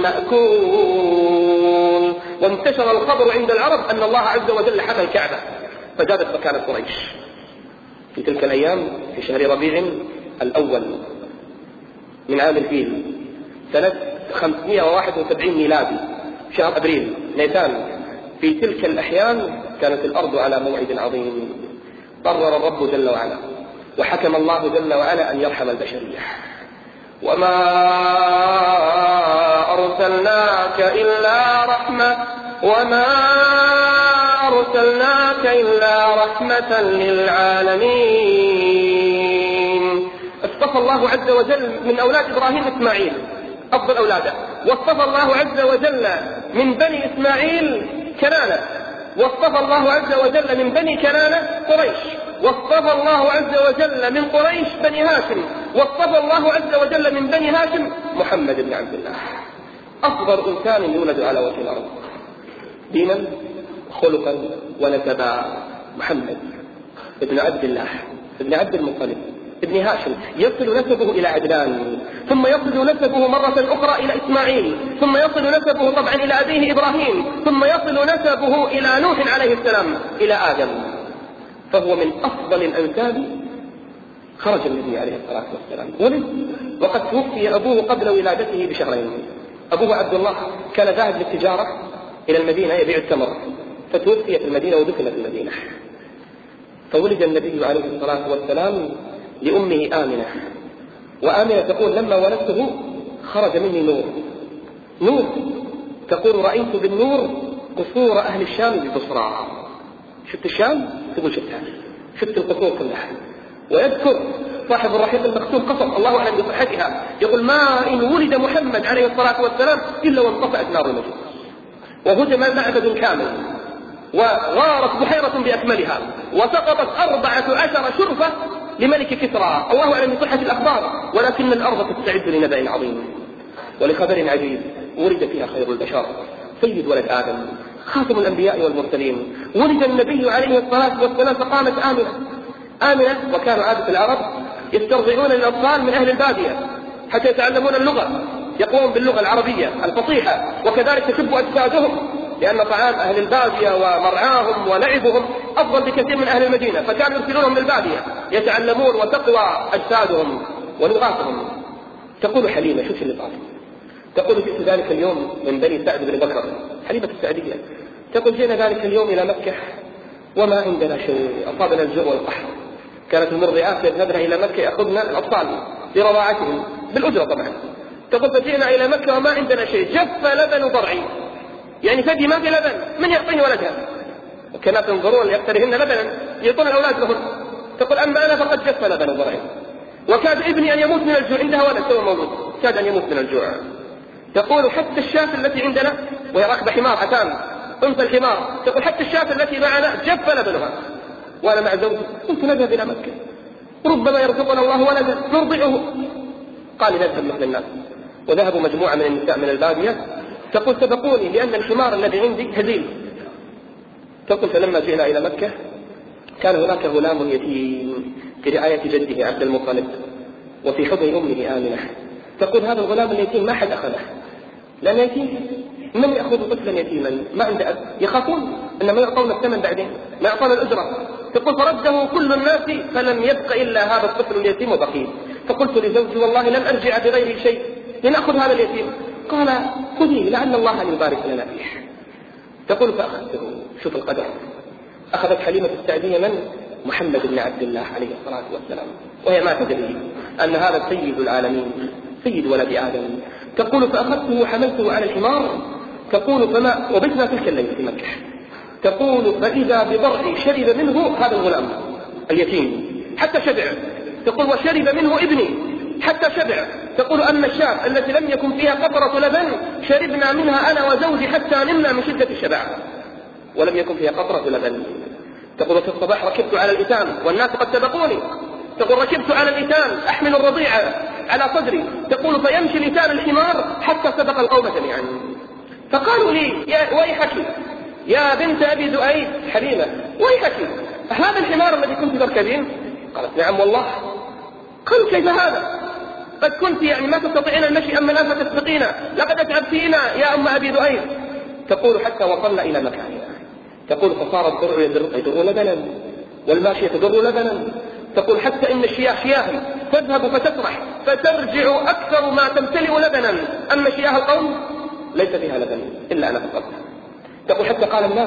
مأكول. وانتشر الخبر عند العرب أن الله عز وجل حمى الكعبة، فزادت مكانة قريش في تلك الأيام في شهر ربيع الأول من عام الفيل سنة خمسمائة وواحد وسبعين ميلادي، شهر أبريل نيسان. في تلك الأحيان كانت الأرض على موعد عظيم، قرر الرب جل وعلا وحكم الله جل وعلا أن يرحم البشرية. وما أرسلناك إلا رحمة وما أرسلناك إلا رحمة للعالمين. اصطفى الله عز وجل من أولاد إبراهيم إسماعيل أفضل أولاده، واصطفى الله عز وجل من بني إسماعيل كنانة، واصطفى الله عز وجل من بني كنانة قريش، واصطفى الله عز وجل من قريش بني هاشم، واصطفى الله عز وجل من بني هاشم محمد بن عبد الله، أصغر إنسان يولد على وجه الأرض دينا خلقا ونسبا، محمد ابن عبد الله ابن عبد المطلب ابن هاشم، يصل نسبه إلى عدنان، ثم يصل نسبه مرة أخرى إلى إسماعيل، ثم يصل نسبه طبعا إلى أبيه إبراهيم، ثم يصل نسبه إلى نوح عليه السلام إلى آدم، فهو من أفضل الأنساب. خرج النبي عليه الصلاة والسلام ولد وقد توفي أبوه قبل ولادته بشهرين. أبوه عبد الله كان ذاهب للتجارة إلى المدينة يبيع التمر، فتوفي في المدينة ودفن في المدينة. فولد النبي عليه الصلاة والسلام لأمه آمنة، وآمنة تقول لما ولدته خرج مني نور نور تقول رأيت بالنور قصور أهل الشام ببصرى. شفت الشام؟ تقول شفتها، شفت القصور كلها. ويذكر صاحب الرحيق المختوم قصر الله أعلم بصحتها، يقول ما إن ولد محمد عليه الصلاة والسلام إلا وانطفأت نار المجد، وهدم معبد كامل، وغارت بحيرة بأكملها، وسقطت أربعة عشر شرفة لملك كسرى، الله أعلم بصحة الأخبار، ولكن الأرض تستعد لنبأ عظيم ولخبر عجيب ولد فيها خير البشر سيد ولد آدم خاتم الأنبياء والمرسلين. ولد النبي عليه الصلاة والسلام فقامت آمنة آمنة وكانوا عادة العرب يسترضعون الأطفال من أهل البادية حتى يتعلمون اللغة، يقومون باللغة العربية الفصيحة، وكذلك تشب أجسادهم، لأن طعام أهل البادية ومرعاهم ولعبهم أفضل بكثير من أهل المدينة، فكانوا يرسلونهم للبادية يتعلمون وتقوى أجسادهم ولغاتهم. تقول حليمة شوف اللي طالب، تقول جئت ذلك اليوم من بني سعد بن بكر، حليمة السعدية، تقول جئنا ذلك اليوم إلى مكة وما عندنا شيء، أصابنا الجوع والقحط، كانت المرضعات يذهبن إلى مكة يأخذن الأطفال لرضاعتهم بالأجرة طبعا. تقول فجئنا إلى مكة وما عندنا شيء، جف لبن ضرعي، يعني ثدي ما في لبن، من يعطيني ولدها؟ وكانت ينظرون ليقترهن لبنا يعطون الأولاد لهم. تقول أما أنا فقد جف لبن ضرعي، وكاد ابني أن يموت من الجوع، عندها ولد سوى مولود كاد أن يموت من الجوع. تقول حتى الشاة التي عندنا وهي راكبة حمار عتام أنثى الحمار، تقول حتى الشاة التي معنا جف لبنها، وأنا مع زوجي. قلت نذهب إلى مكة ربما يرزقنا الله ولدا نرضعه. قال نذهب مثل الناس. وذهبوا مجموعة من النساء من البادية، تقول سبقوني لأن الحمار الذي عندي هزيل. تقول فلما جئنا إلى مكة كان هناك غلام يتيم في رعاية جده عبد المطلب وفي حضن أمه آمنة. تقول هذا الغلام اليتيم ما حد أخذه، لأن يتيم من يأخذ طفلا يتيما ما عنده أب؟ يخافون أن ما يعطون الثمن بعدين، ما يعطون الأجرة. تقول فرده كل الناس فلم يبق إلا هذا الطفل اليتيم وبقي. فقلت لزوجي والله لن أرجع بغير شيء لنأخذ هذا اليتيم. قال خذي لعل الله أن يبارك لنا فيه. تقول فأخذته. شوف القدر، أخذت حليمة السعدية من؟ محمد بن عبد الله عليه الصلاة والسلام، وهي ما تدري أن هذا سيد العالمين سيد ولد آدم. تقول فأخذته وحملته على الحمار. تقول فما وبثنا تلك الليلة في مكة. تقول فإذا بضرعي شرب منه هذا الغلام اليتيم حتى شبع. تقول وشرب منه ابني حتى شبع. تقول أن الشاة التي لم يكن فيها قطرة لبن شربنا منها أنا وزوجي حتى نمنا من شدة الشبع ولم يكن فيها قطرة لبن. تقول في الصباح ركبت على الإتان والناس قد سبقوني. تقول ركبت على الإتان أحمل الرضيع على صدري. تقول فيمشي الإتان الحمار حتى سبق القوم جميعا. فقالوا لي يا ويحك يا بنت أبي ذؤيب حليمة ويحك هذا الحمار الذي كنت تركبين؟ قالت نعم والله. قالوا كيف هذا؟ قد كنت يعني ما تستطيعين المشي أما الآن فتسبقينا، لقد أتعبتينا يا أم أبي ذؤيب. تقول حتى وصلنا إلى مكاننا. تقول فصار الضرع يدر لبنا والماشية تدر لبنا. تقول حتى إن الشياه شياه تذهب فتسرح فترجع أكثر ما تمتلئ لبنا، أما شياه القوم ليس فيها لبن إلا أنا فقط. تقول حتى قال الناس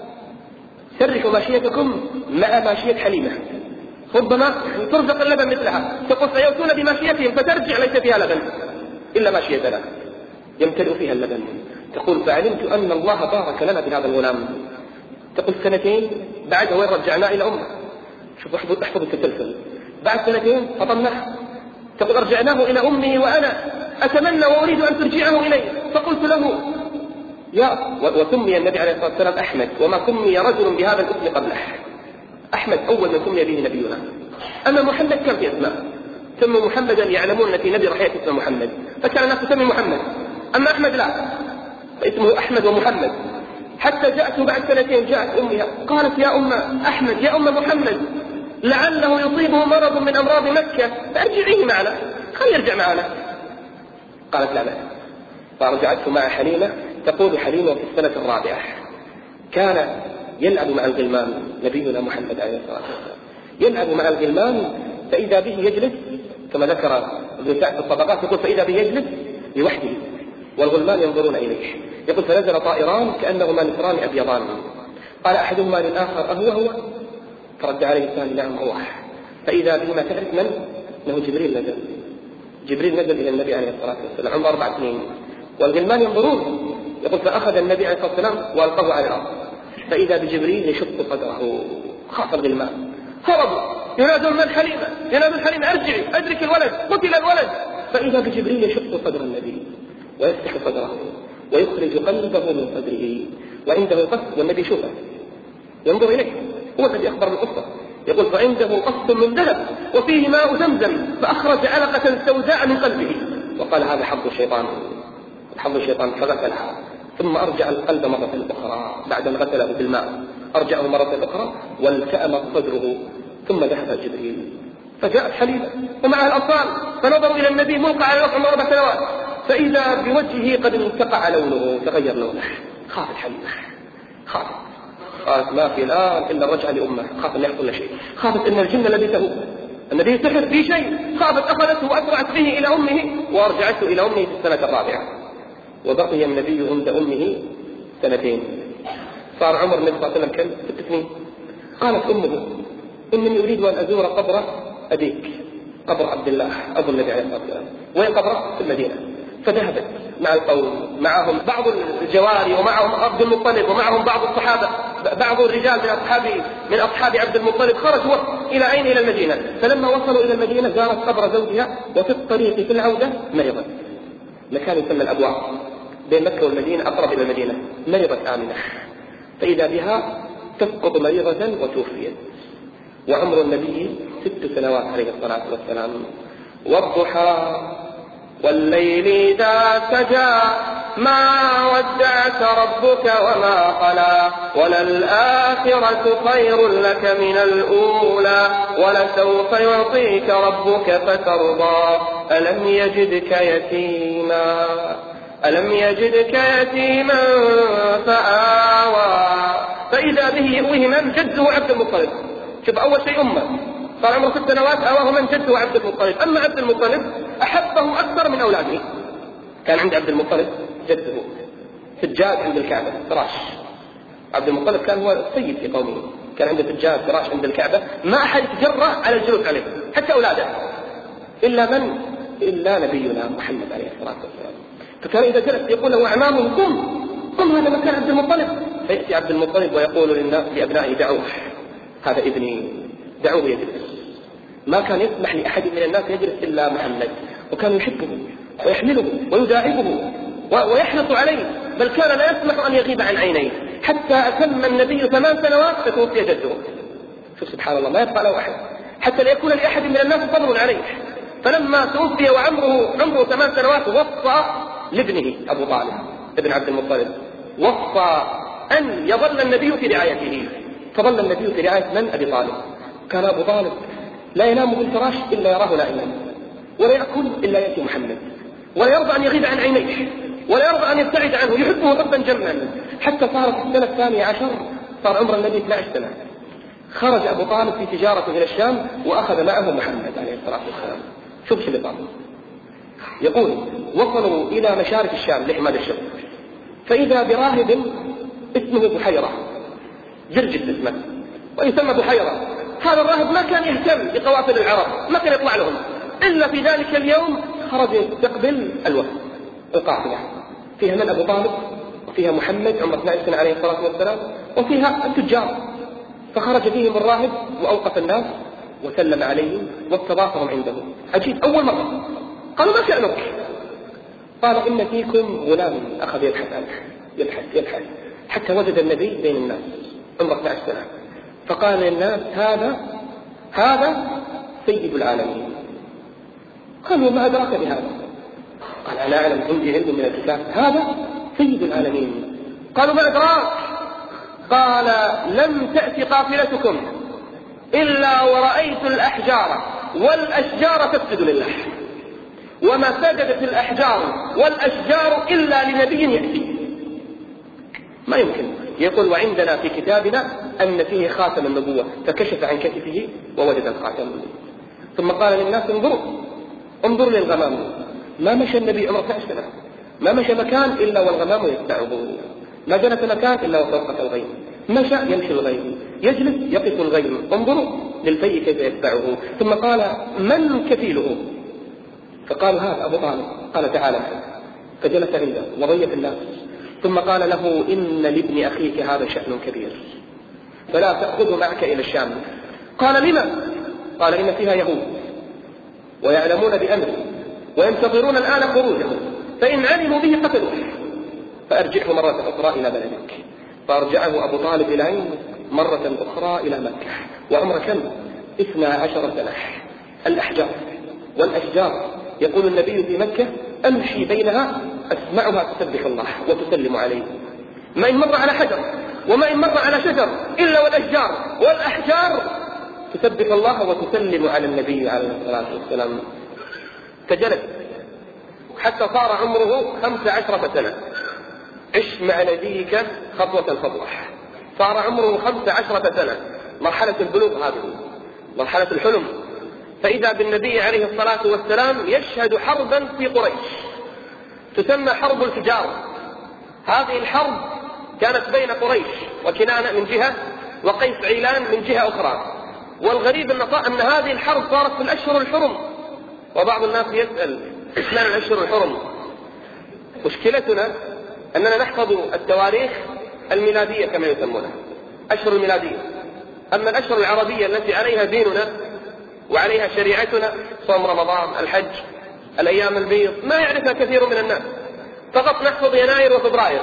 سرحوا ماشيتكم مع ماشية حليمة ربما ترزق اللبن مثلها. تقول فيأتون بماشيتهم فترجع ليس فيها لبن إلا ماشيتنا يمتلئ فيها اللبن. تقول فعلمت أن الله بارك لنا بهذا الغلام. تقول سنتين بعدها وين رجعنا إلى أمه. شوف احفظ احفظ التسلسل. بعد سنتين فطنه. تقول رجعناه إلى أمه وأنا أتمنى وأريد أن ترجعه إلي. فقلت له يا وسمي النبي عليه الصلاة والسلام أحمد وما سمي رجل بهذا الاسم قبله. أحمد أول من سمي به نبينا. أما محمد كان في أسماء سموا محمدا يعلمون أن في نبي رح يأتي اسمه محمد فكان الناس تسمي محمد. أما أحمد لا فاسمه أحمد ومحمد. حتى جاءته بعد سنتين جاءت أمها قالت يا أم أحمد يا أم محمد لعله يصيبه مرض من أمراض مكة فأرجعيه معنا خلي يرجع معنا. قالت لا لا. فرجعته مع حليمة. تقول حليمة في السنة الرابعة كان يلعب مع الغلمان نبينا محمد عليه الصلاة والسلام يلعب مع الغلمان فإذا به يجلس كما ذكر ابن سعد في الطبقات. يقول فإذا به يجلس لوحده والغلمان ينظرون إليه. يقول فنزل طائران كأنهما نسران أبيضان. قال أحدهما للآخر أهو هو؟ فرد عليه الثاني نعم هو. فإذا بهما تعرف من؟ أنه جبريل نزل. جبريل نزل إلى النبي عليه الصلاة والسلام عمره أربع سنين والغلمان ينظرون. يقول فأخذ النبي عليه الصلاة والسلام وألقاه على الأرض فإذا بجبريل يشق صدره. خاف الغلمان هربوا ينادون من حليمة ينادون حليمة أرجعي أدرك الولد قتل الولد. فإذا بجبريل يشق صدر النبي ويفتح صدره ويخرج قلبه من صدره وعنده قص والنبي شوفه ينظر إليه هو الذي أخبر بالقصة. يقول فعنده قص من ذهب وفيه ماء زمزم فأخرج علقة سوداء من قلبه وقال هذا حظ الشيطان حظ الشيطان فغسلها ثم أرجع القلب مرة أخرى بعد أن غسله بالماء أرجعه مرة أخرى والتأم صدره ثم ذهب جبريل. فجاءت حليمة ومعها الأطفال فنظروا إلى النبي ملقى على الأرض أربع سنوات فإذا بوجهه قد انتقع لونه تغير لونه. خافت حليمة خافت قالت ما في الآن إلا الرجعة لأمه. خافت أن يحصل شيء خافت أن الجن لبثه النبي سحر في شيء. خافت أخذته وأسرعت به إلى أمه وأرجعته إلى أمه في السنة الرابعة وبقي النبي عند أمه سنتين. صار عمر النبي صلى الله عليه وسلم كم؟ ست سنين. قالت أمه إنني أريد أن أزور قبر أبيك قبر عبد الله أبو النبي عليه الصلاة والسلام. وين قبره؟ في المدينة. فذهبت مع القوم معهم بعض الجواري ومعهم عبد المطلب ومعهم بعض الصحابة بعض الرجال من أصحاب من أصحاب عبد المطلب خرجوا إلى أين؟ إلى المدينة. فلما وصلوا إلى المدينة زارت قبر زوجها وفي الطريق في العودة مرضت. مكان يسمى الأبواء بين مكة والمدينة أقرب إلى المدينة. مرضت آمنة فإذا بها تسقط مريضة وتوفيت. وعمر النبي ست سنوات عليه الصلاة والسلام. والضحى والليل إذا سجى ما ودعك ربك وما قلى وللآخرة خير لك من الأولى ولسوف يعطيك ربك فترضى ألم يجدك يتيما ألم يجدك يتيما فآوى فإذا به يؤويه من جده عبد المطلب. شوف أول شيء أمه صار عمره ست سنوات آواه من جده عبد المطلب. أما عبد المطلب أحبه أكثر من أولاده. كان عند عبد المطلب جده سجاد عند الكعبة فراش. عبد المطلب كان هو السيد في قومه، كان عنده سجاد فراش عند الكعبة ما أحد يتجرأ على الجلوس عليه حتى أولاده إلا من إلا نبينا محمد عليه الصلاة والسلام. فكان إذا جلس يقول له أعمامه قم قم هذا مكان عبد المطلب. فيأتي عبد المطلب ويقول للناس لأبنائه دعوه هذا ابني دعوه يجلس. ما كان يسمح لأحد من الناس يجلس إلا محمد، وكان يحبه ويحمله ويداعبه ويحرص عليه، بل كان لا يسمح أن يغيب عن عينيه حتى أتم النبي ثمان سنوات فتوفي جده. شوف سبحان الله ما يبقى له أحد حتى لا يكون لأحد من الناس فضل عليه. فلما توفي وعمره عمره ثمان سنوات وصى لابنه أبو طالب ابن عبد المطلب، وصى أن يظل النبي في رعايته. فظل النبي في رعاية من؟ أبي طالب. كان أبو طالب لا ينام بالفراش إلا يراه نائما، ولا يأكل إلا يأتي محمد، ولا يرضى أن يغيب عن عينيه، ولا يرضى أن يبتعد عنه، يحبه حبا جما. حتى صارت السنة الثانية عشر صار عمر النبي اثنتي عشرة سنة، خرج أبو طالب في تجارته إلى الشام وأخذ معه محمد عليه الصلاة والسلام. شوف شو بطالب يقول وصلوا إلى مشارف الشام لحماد الشام، فإذا براهب اسمه بحيرة جرجس اسمه ويسمى بحيرة. هذا الراهب ما كان يهتم بقوافل العرب، ما كان يطلع لهم إلا في ذلك اليوم خرج يستقبل الوفد القافلة فيها من أبو طالب وفيها محمد عمر اثنتي عشرة سنة عليه الصلاة والسلام وفيها التجار. فخرج فيهم الراهب وأوقف الناس وسلم عليهم واستضافهم عنده. عجيب أول مرة قالوا ما شأنك؟ قال إن فيكم غلام. أخذ يبحث عنه يبحث يبحث حتى وجد النبي بين الناس عمر اثنتي عشرة سنة، فقال للناس هذا هذا سيد العالمين. قالوا ما أدراك بهذا؟ قال أنا أعلم عندي علم من الكتاب هذا سيد العالمين. قالوا ما أدراك؟ قال لم تأتي قافلتكم إلا ورأيت الأحجار والأشجار تسجد لله، وما سجدت الأحجار والأشجار إلا لنبي يأتي. ما يمكن. يقول وعندنا في كتابنا أن فيه خاتم النبوة، فكشف عن كتفه ووجد الخاتم. ثم قال للناس انظروا انظروا للغمام. ما مشى النبي عمر اثنتي عشرة سنة، ما مشى مكان إلا والغمام يتبعه، ما جلس مكان إلا وفوقة الغيم، مشى يمشي الغيم، يجلس يقف الغيم. انظروا للفي كيف يتبعه. ثم قال من كفيله؟ فقال هذا أبو طالب. قال تعالى معي، فجلس عنده وضيف الناس. ثم قال له إن لابن أخيك هذا شأن كبير فلا تأخذه معك إلى الشام. قال لما؟ قال إن فيها يهود ويعلمون بأمره وينتظرون الآن خروجه، فإن علموا به قتلوه، فأرجعه مرة أخرى إلى بلدك. فأرجعه أبو طالب إلى عين مرة أخرى إلى مكة وعمر كم؟ اثنا عشر سنة. الأحجار والأشجار يقول النبي في مكة أمشي بينها أسمعها تسبح الله وتسلم عليه. ما إن مر على حجر وما إن مر على شجر إلا والأشجار والأحجار تسبح الله وتسلم على النبي عليه الصلاة والسلام. فجلس حتى صار عمره خمس عشرة سنة. عش مع نبيك خطوة خطوة. صار عمره خمس عشرة سنة، مرحلة البلوغ هذه مرحلة الحلم. فإذا بالنبي عليه الصلاة والسلام يشهد حربا في قريش تسمى حرب الفجار. هذه الحرب كانت بين قريش وكنانة من جهة وقيس عيلان من جهة أخرى. والغريب أن هذه الحرب صارت في الأشهر الحرم. وبعض الناس يسأل إيش معنى الأشهر الحرم؟ مشكلتنا أننا نحفظ التواريخ الميلادية كما يسمونها أشهر الميلادية، أما الأشهر العربية التي عليها ديننا وعليها شريعتنا صوم رمضان الحج الأيام البيض ما يعرفها كثير من الناس، فقط نحفظ يناير وفبراير.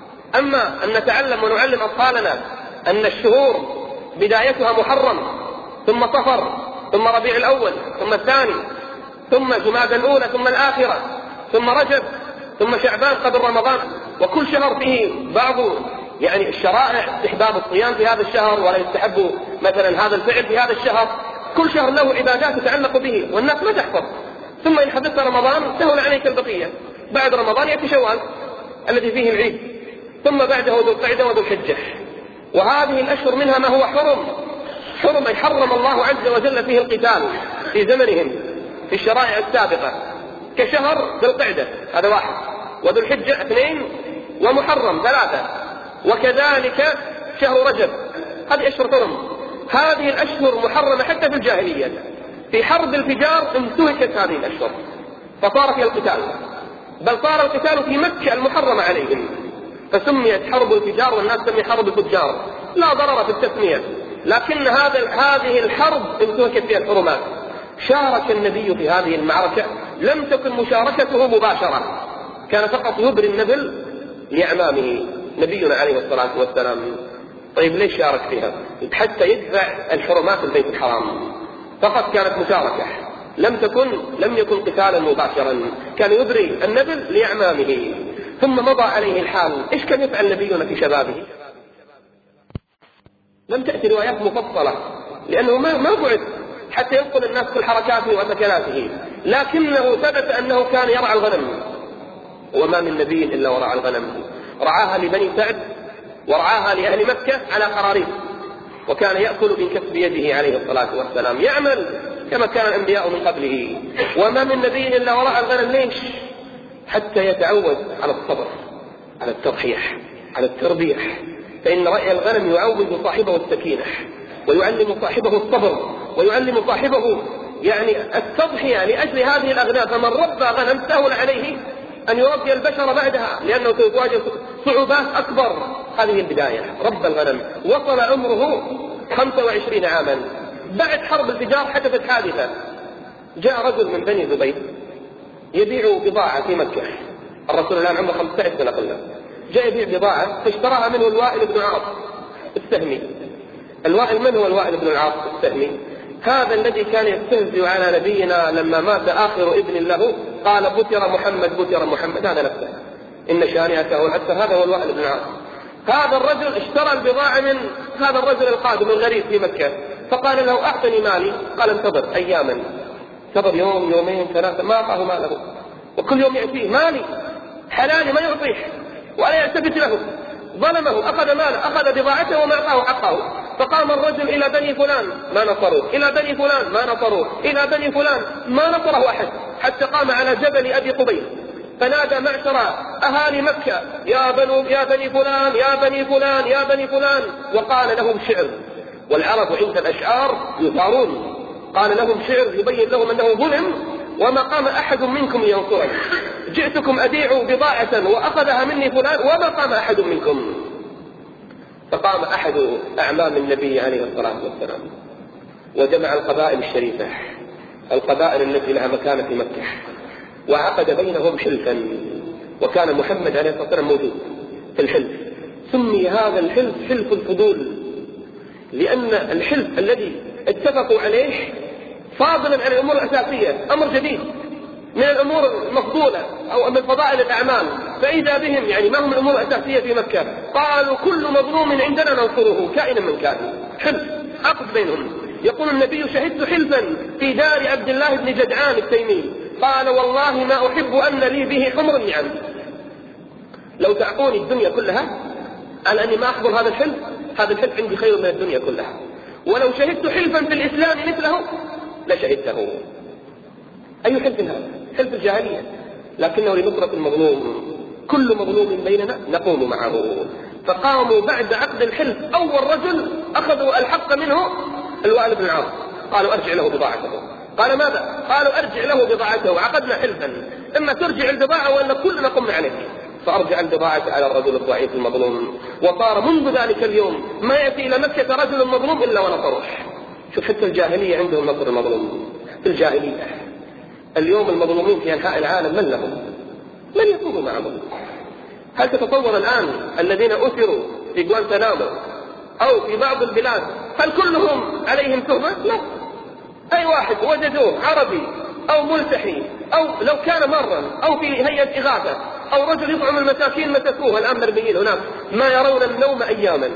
أما أن نتعلم ونعلم أطفالنا أن الشهور بدايتها محرم ثم صفر، ثم ربيع الأول، ثم الثاني، ثم جمادى الأولى، ثم الآخرة، ثم رجب، ثم شعبان قبل رمضان. وكل شهر فيه بعض يعني الشرائع، استحباب الصيام في هذا الشهر ولا يستحب مثلا هذا الفعل في هذا الشهر. كل شهر له عبادات تتعلق به والناس ما تحفظ. ثم إن حفظت رمضان سهل عليك البقية. بعد رمضان يأتي شوال الذي فيه العيد، ثم بعده ذو القعدة وذو الحجة. وهذه الأشهر منها ما هو حرم، حرم أي حرم الله عز وجل فيه القتال في زمنهم في الشرائع السابقة، كشهر ذو القعدة هذا واحد، وذو الحجة اثنين، ومحرم ثلاثة، وكذلك شهر رجب. هذه أشهر حرم. هذه الأشهر محرمة حتى في الجاهلية. في حرب الفجار انتهكت هذه الأشهر فصار فيها القتال، بل صار القتال في مكة المحرمة عليهم، فسميت حرب الفجار والناس سمي حرب الفجار. لا ضرر في التسمية، لكن هذا هذه الحرب انتهكت فيها الحرمات. شارك النبي في هذه المعركة، لم تكن مشاركته مباشرة، كان فقط يبري النبل لأعمامه نبينا عليه الصلاة والسلام. طيب ليش شارك فيها؟ حتى يدفع الحرمات البيت الحرام، فقط كانت مشاركة، لم تكن لم يكن قتالا مباشرا، كان يبري النبل لأعمامه. ثم مضى عليه الحال. إيش كان يفعل نبينا في شبابه؟ لم تأتي روايات مفصلة لأنه ما ما بعث حتى ينقل الناس كل حركاته وسكناته، لكنه ثبت أنه كان يرعى الغنم، وما من نبي إلا ورعى الغنم. رعاها لبني سعد ورعاها لأهل مكة على قراريط، وكان يأكل من كسب يده عليه الصلاة والسلام، يعمل كما كان الأنبياء من قبله. وما من نبي إلا ورعى الغنم. ليش؟ حتى يتعود على الصبر، على التضحية، على التربية. فإن رأي الغنم يعود صاحبه السكينة، ويعلم صاحبه الصبر، ويعلم صاحبه يعني التضحية لأجل هذه الأغنام. فمن ربى غنم سهل عليه أن يربي البشر بعدها، لأنه سيواجه صعوبات أكبر. هذه البداية. رب الغنم. وصل عمره خمسة وعشرين عاما. بعد حرب الفجار حدثت حادثة. جاء رجل من بني زبيد يبيع بضاعة في مكة. الرسول الآن عمره خمسة عشر سنة قلنا. جاء يبيع بضاعة فاشتراها منه الوائل بن عاص السهمي. الوائل من هو الوائل بن العاص السهمي؟ هذا الذي كان يستهزئ على نبينا لما مات آخر ابن له، قال بتر محمد بتر محمد، هذا نفسه، إن شانئك هو الأبتر. هذا هو الوائل بن العاص. هذا الرجل اشترى البضاعة من هذا الرجل القادم الغريب في مكة، فقال له أعطني مالي. قال انتظر أياما، انتظر يوم يومين ثلاثة، ما أعطاه ماله، وكل يوم يأتيه مالي حلالي ما يعطيه ولا يلتفت له. ظلمه، أخذ ماله، أخذ بضاعته وما أعطاه حقه. فقام الرجل إلى بني فلان ما نصروه، إلى بني فلان ما نصروه، إلى بني فلان ما نصره أحد، حتى قام على جبل أبي قبيس فنادى معشر أهالي مكة يا بنو يا بني فلان يا بني فلان يا بني فلان، وقال لهم شعر. والعرب عند الأشعار يثارون. قال لهم شعر يبين لهم أنه ظلم وما قام أحد منكم ينصره. جئتكم أبيع بضاعة وأخذها مني فلان وما قام أحد منكم. فقام أحد أعمام النبي عليه الصلاة والسلام وجمع القبائل الشريفة، القبائل التي لها مكانة في مكة، وعقد بينهم حلفا. وكان محمد عليه الصلاة والسلام موجود في الحلف. سمي هذا الحلف حلف الفضول، لأن الحلف الذي اتفقوا عليه فاضلا عن الأمور الأساسية، أمر جديد من الأمور المفضولة أو من فضائل الأعمال. فإذا بهم يعني ما هم الأمور الأساسية في مكة، قالوا كل مظلوم عندنا ننصره كائنا من كان. حلف عقد بينهم. يقول النبي شهدت حلفا في دار عبد الله بن جدعان التيمي، قال والله ما أحب أن لي به حمر النعم. لو تعطوني الدنيا كلها على أني ما أحضر هذا الحلف، هذا الحلف عندي خير من الدنيا كلها. ولو شهدت حلفا في الإسلام مثله لشهدته. أي حلف هذا؟ حلف الجاهلية، لكنه لنصرة المظلوم. كل مظلوم بيننا نقوم معه. فقاموا بعد عقد الحلف، أول رجل أخذوا الحق منه الوائل بن العاص، قالوا أرجع له بضاعته. قال ماذا؟ قالوا أرجع له بضاعته، عقدنا حلفا إما ترجع البضاعة وأن كلنا قمنا عليك. فأرجع البضاعة على الرجل الضعيف المظلوم. وصار منذ ذلك اليوم ما يأتي إلى مكة رجل مظلوم إلا ونصره. شوف حتى الجاهلية عندهم نصر المظلوم. في الجاهلية اليوم المظلومين في أنحاء العالم من لهم؟ من يقوم معهم؟ هل تتصور الآن الذين أسروا في غوانتنامو أو في بعض البلاد هل كلهم عليهم تهمة؟ لا، أي واحد وجدوه عربي أو ملتحي أو لو كان مرا أو في هيئة إغاثة أو رجل يطعم المساكين مسكوه الآن مرميين هناك ما يرون النوم أياما.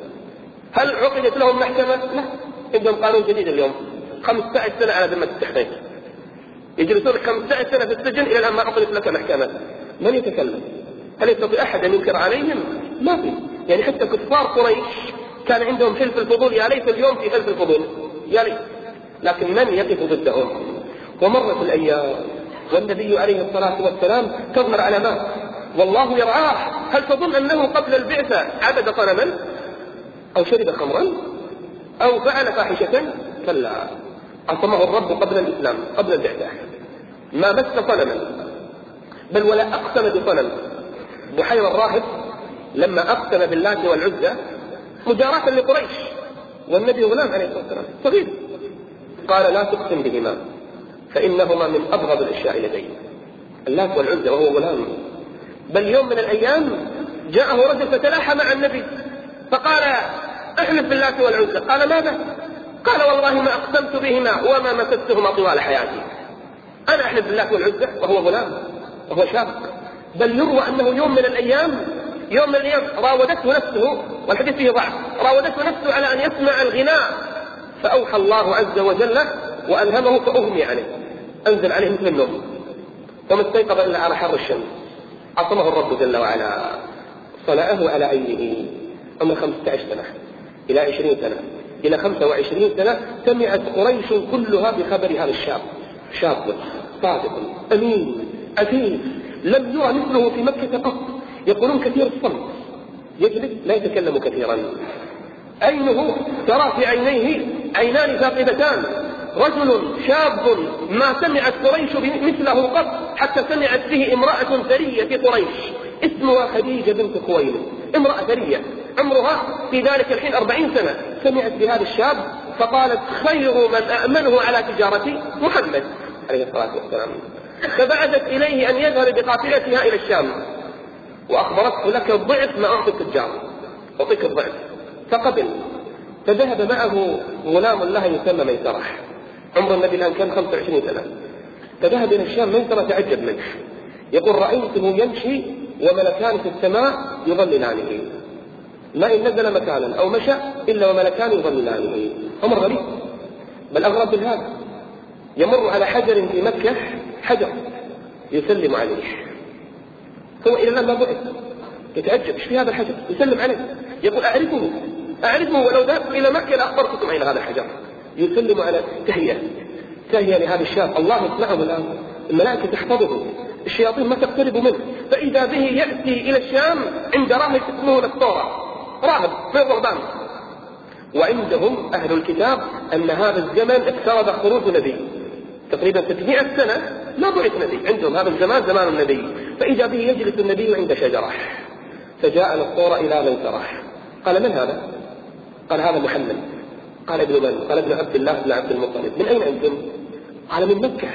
هل عقدت لهم محكمة؟ لا، عندهم قانون جديد اليوم، خمسة عشر سنة على ذمة التحقيق، يجلسون خمسة عشر سنة في السجن إلى الآن ما عقدت لك محكمة. من يتكلم؟ هل يستطيع أحد أن ينكر عليهم؟ ما في. يعني حتى كفار قريش كان عندهم حلف الفضول، يا ليت اليوم في حلف الفضول، يا ليت، لكن من يقف ضدهم؟ ومرت الأيام والنبي عليه الصلاة والسلام تظهر علامات والله يرعاه. هل تظن أنه قبل البعثة عبد صنما أو شرب خمرا أو فعل فاحشة؟ كلا، عصمه الرب قبل الإسلام قبل البعثة، ما مس صنما بل ولا أقسم بصنم. بحير الراهب لما أقسم باللات والعزى مجاراة لقريش والنبي غلام عليه الصلاة والسلام صغير، قال لا تقسم بهما فإنهما من أبغض الأشياء لدي، اللات والعزى وهو غلام. بل يوم من الأيام جاءه رجل فتلاحى مع النبي فقال احلف باللات والعزى، قال ماذا؟ قال والله ما أقسمت بهما وما مسستهما طوال حياتي. أنا أحلف باللات والعزى وهو غلام وهو شاب. بل يروى أنه يوم من الأيام يوم من الأيام راودته نفسه، والحديث فيه ضعف، راودته نفسه على أن يسمع الغناء فأوحى الله عز وجل وألهمه فأغمي عليه، أنزل عليه مثل النوم وما استيقظ إلا على حر الشمس. عصمه الرب جل وعلا، صلاه على عينه عمر خمسة عشر سنة إلى عشرين سنة إلى خمسة وعشرين سنة. سمعت قريش كلها بخبر هذا الشاب، شاب صادق أمين عفيف لم يرى مثله في مكة قط. يقولون كثير الصمت، يجلس لا يتكلم كثيرا، عينه ترى في عينيه عينان ثاقبتان. رجل شاب ما سمعت قريش مثله قط حتى سمعت به امرأة ثرية في قريش اسمها خديجة بنت خويلد، امرأة ثرية عمرها في ذلك الحين أربعين سنة، سمعت بهذا الشاب فقالت خير من أأمنه على تجارتي محمد عليه الصلاة والسلام. فبعثت إليه أن يذهب بقافلتها إلى الشام وأخبرته لك الضعف ما أعطي التجار، أعطيك الضعف. فقبل، فذهب معه غلام له يسمى ميسرة، عمر النبي الآن كان خمسة وعشرين سنة، فذهب إلى الشام. ميسرة تعجب منه، يقول رأيته يمشي وملكان في السماء يظللانه، ما إن نزل مكانا أو مشى إلا وملكان يظللانه. أمر غريب، بل أغرب من هذا، يمر على حجر في مكة، حجر يسلم عليه، هو إلى الآن ما بعث، يتعجب ايش في هذا الحجر يسلم عليه، يقول أعرفه أعرفه ولو ذهبت إلى مكة لأخبرتكم أين هذا الحجر. يسلم على تهيئة تهيئة لهذا الشاب. الله يسمعه الآن، الملائكة تحفظه، الشياطين ما تقترب منه. فإذا به يأتي إلى الشام عند راهب اسمه نسطورة، راهب في الرهبان، وعندهم أهل الكتاب أن هذا الزمن اقترب خروج نبي، تقريبا ستمائة سنة لا بعث نبي، عندهم هذا الزمان زمان النبي. فإذا به يجلس النبي عند شجرة، فجاء نسطورة إلى ميسرة قال من هذا؟ قال هذا محمد. قال ابن من؟ قال ابن عبد الله بن عبد المطلب. من أين أنتم؟ قال من مكة.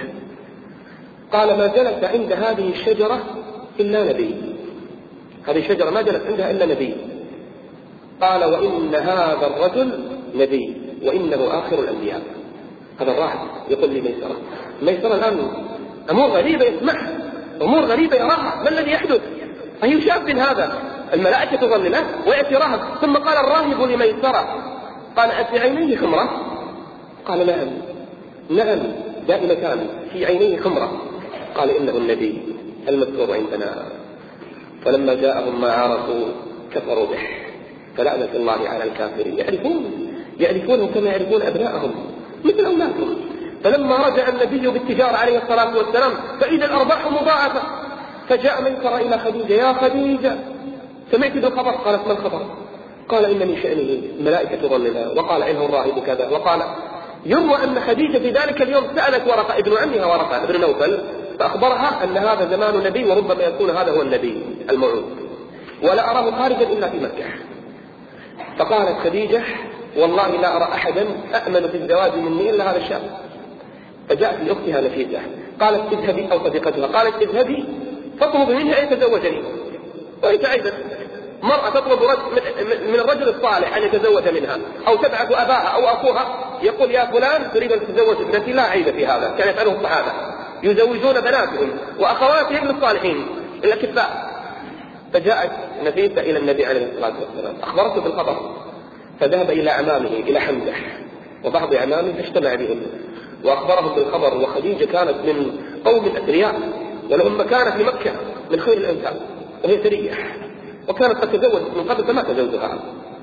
قال ما جلس عند هذه الشجرة إلا نبي، هذه الشجرة ما جلس عندها إلا نبي. قال وإن هذا الرجل نبي وإنه آخر الأنبياء. هذا الراهب يقول لي ميسرة. ميسرة الآن أمور غريبة يسمعها، أمور غريبة يراها، ما الذي يحدث؟ أي شاب هذا؟ الملائكة تظلله ويأتي راهب. ثم قال الراهب لميسرة قال أفي عينيه خمرة؟ قال نعم نعم دائمتان في عينيه خمرة. قال إنه النبي المذكور عندنا. فلما جاءهم ما عرفوا كفروا به، فلعنة الله على الكافرين. يعرفون يعرفونهم كما يعرفون أبنائهم مثل أولادهم. فلما رجع النبي بالتجارة عليه الصلاة والسلام فإذا الأرباح مضاعفة، فجاء ميسرة إلى خديجة يا خديجة سمعت بالخبر؟ قالت ما الخبر؟ قال إن من شأنه الملائكة تظللها، وقال عنه الراهب كذا، وقال يروى أن خديجة في ذلك اليوم سألت ورقة ابن عمها ورقة ابن نوفل فأخبرها أن هذا زمان نبي وربما يكون هذا هو النبي الموعود ولا أراه خارجا إلا في مكة. فقالت خديجة والله لا أرى أحدا أأمن في الزواج مني إلا هذا الشاب. فجاءت لأختها نفيسة قالت اذهبي، أو صديقتها قالت اذهبي فاطلب منها أن يتزوجني ويتعيدت. مرأة تطلب من الرجل الصالح أن يتزوج منها، أو تبعث أباها أو أخوها يقول يا فلان تريد أن تتزوج ابنتي، لا عيب في هذا، كان يفعله الصحابة يزوجون بناتهم وأخواتهم للصالحين الأكفاء. فجاءت نفيسة إلى النبي عليه الصلاة والسلام أخبرته بالخبر، فذهب إلى أعمامه إلى حمزة وبعض أعمامه فاجتمع بهم وأخبرهم بالخبر. وخديجة كانت من قوم الأثرياء ولهم مكانة في مكة من خير الإنسان، وهي ثرية وكانت قد تزوجت من قبل فما تزوجها.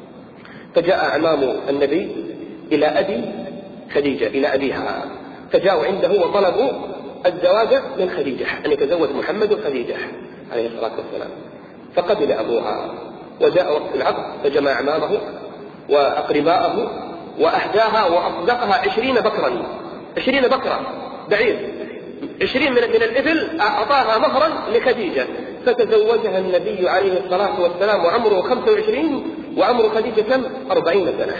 فجاء أعمام النبي إلى أبي خديجة إلى أبيها، فجاءوا عنده وطلبوا الزواج من خديجة أن يتزوج محمد وخديجة عليه الصلاة والسلام. فقبل أبوها وجاء وقت العقد فجمع أعمامه وأقرباءه وأهداها وأصدقها عشرين بكرا، عشرين بكرا بعير، عشرين من, من الإبل أعطاها مهرا لخديجة. فتزوجها النبي عليه الصلاة والسلام وعمره خمسة وعشرين وعمر خديجة كم؟ أربعين سنة.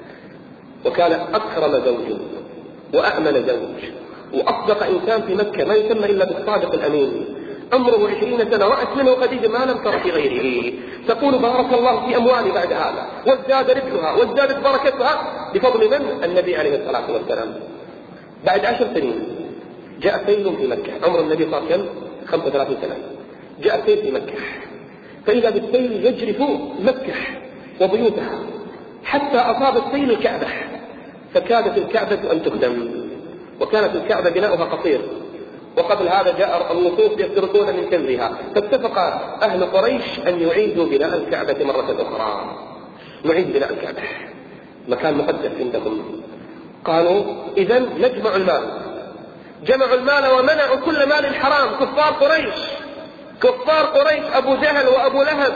وكان أكرم زوج وأأمن زوج وأصدق إنسان في مكة، ما يسمى إلا بالصادق الأمين. عمره عشرين سنة رأت منه خديجة ما لم تر في غيره، تقول بارك الله في أموالي بعد هذا، وازداد ربحها وازدادت بركتها بفضل من؟ النبي عليه الصلاة والسلام. بعد عشر سنين جاء سيل في مكة، عمر النبي صار كم؟ خمسة وثلاثين سنة. جاء سيل في مكة، فإذا بالسيل يجرف مكة وبيوتها حتى أصاب السيل الكعبة، فكادت الكعبة أن تهدم، وكانت الكعبة بناؤها قصير، وقبل هذا جاء الوصوف يفترقون من كنزها. فاتفق أهل قريش أن يعيدوا بناء الكعبة مرة أخرى، نعيد بناء الكعبة، مكان مقدس عندهم. قالوا إذن نجمع المال. جمعوا المال ومنعوا كل مال حرام. كفار قريش كفار قريش أبو جهل وأبو لهب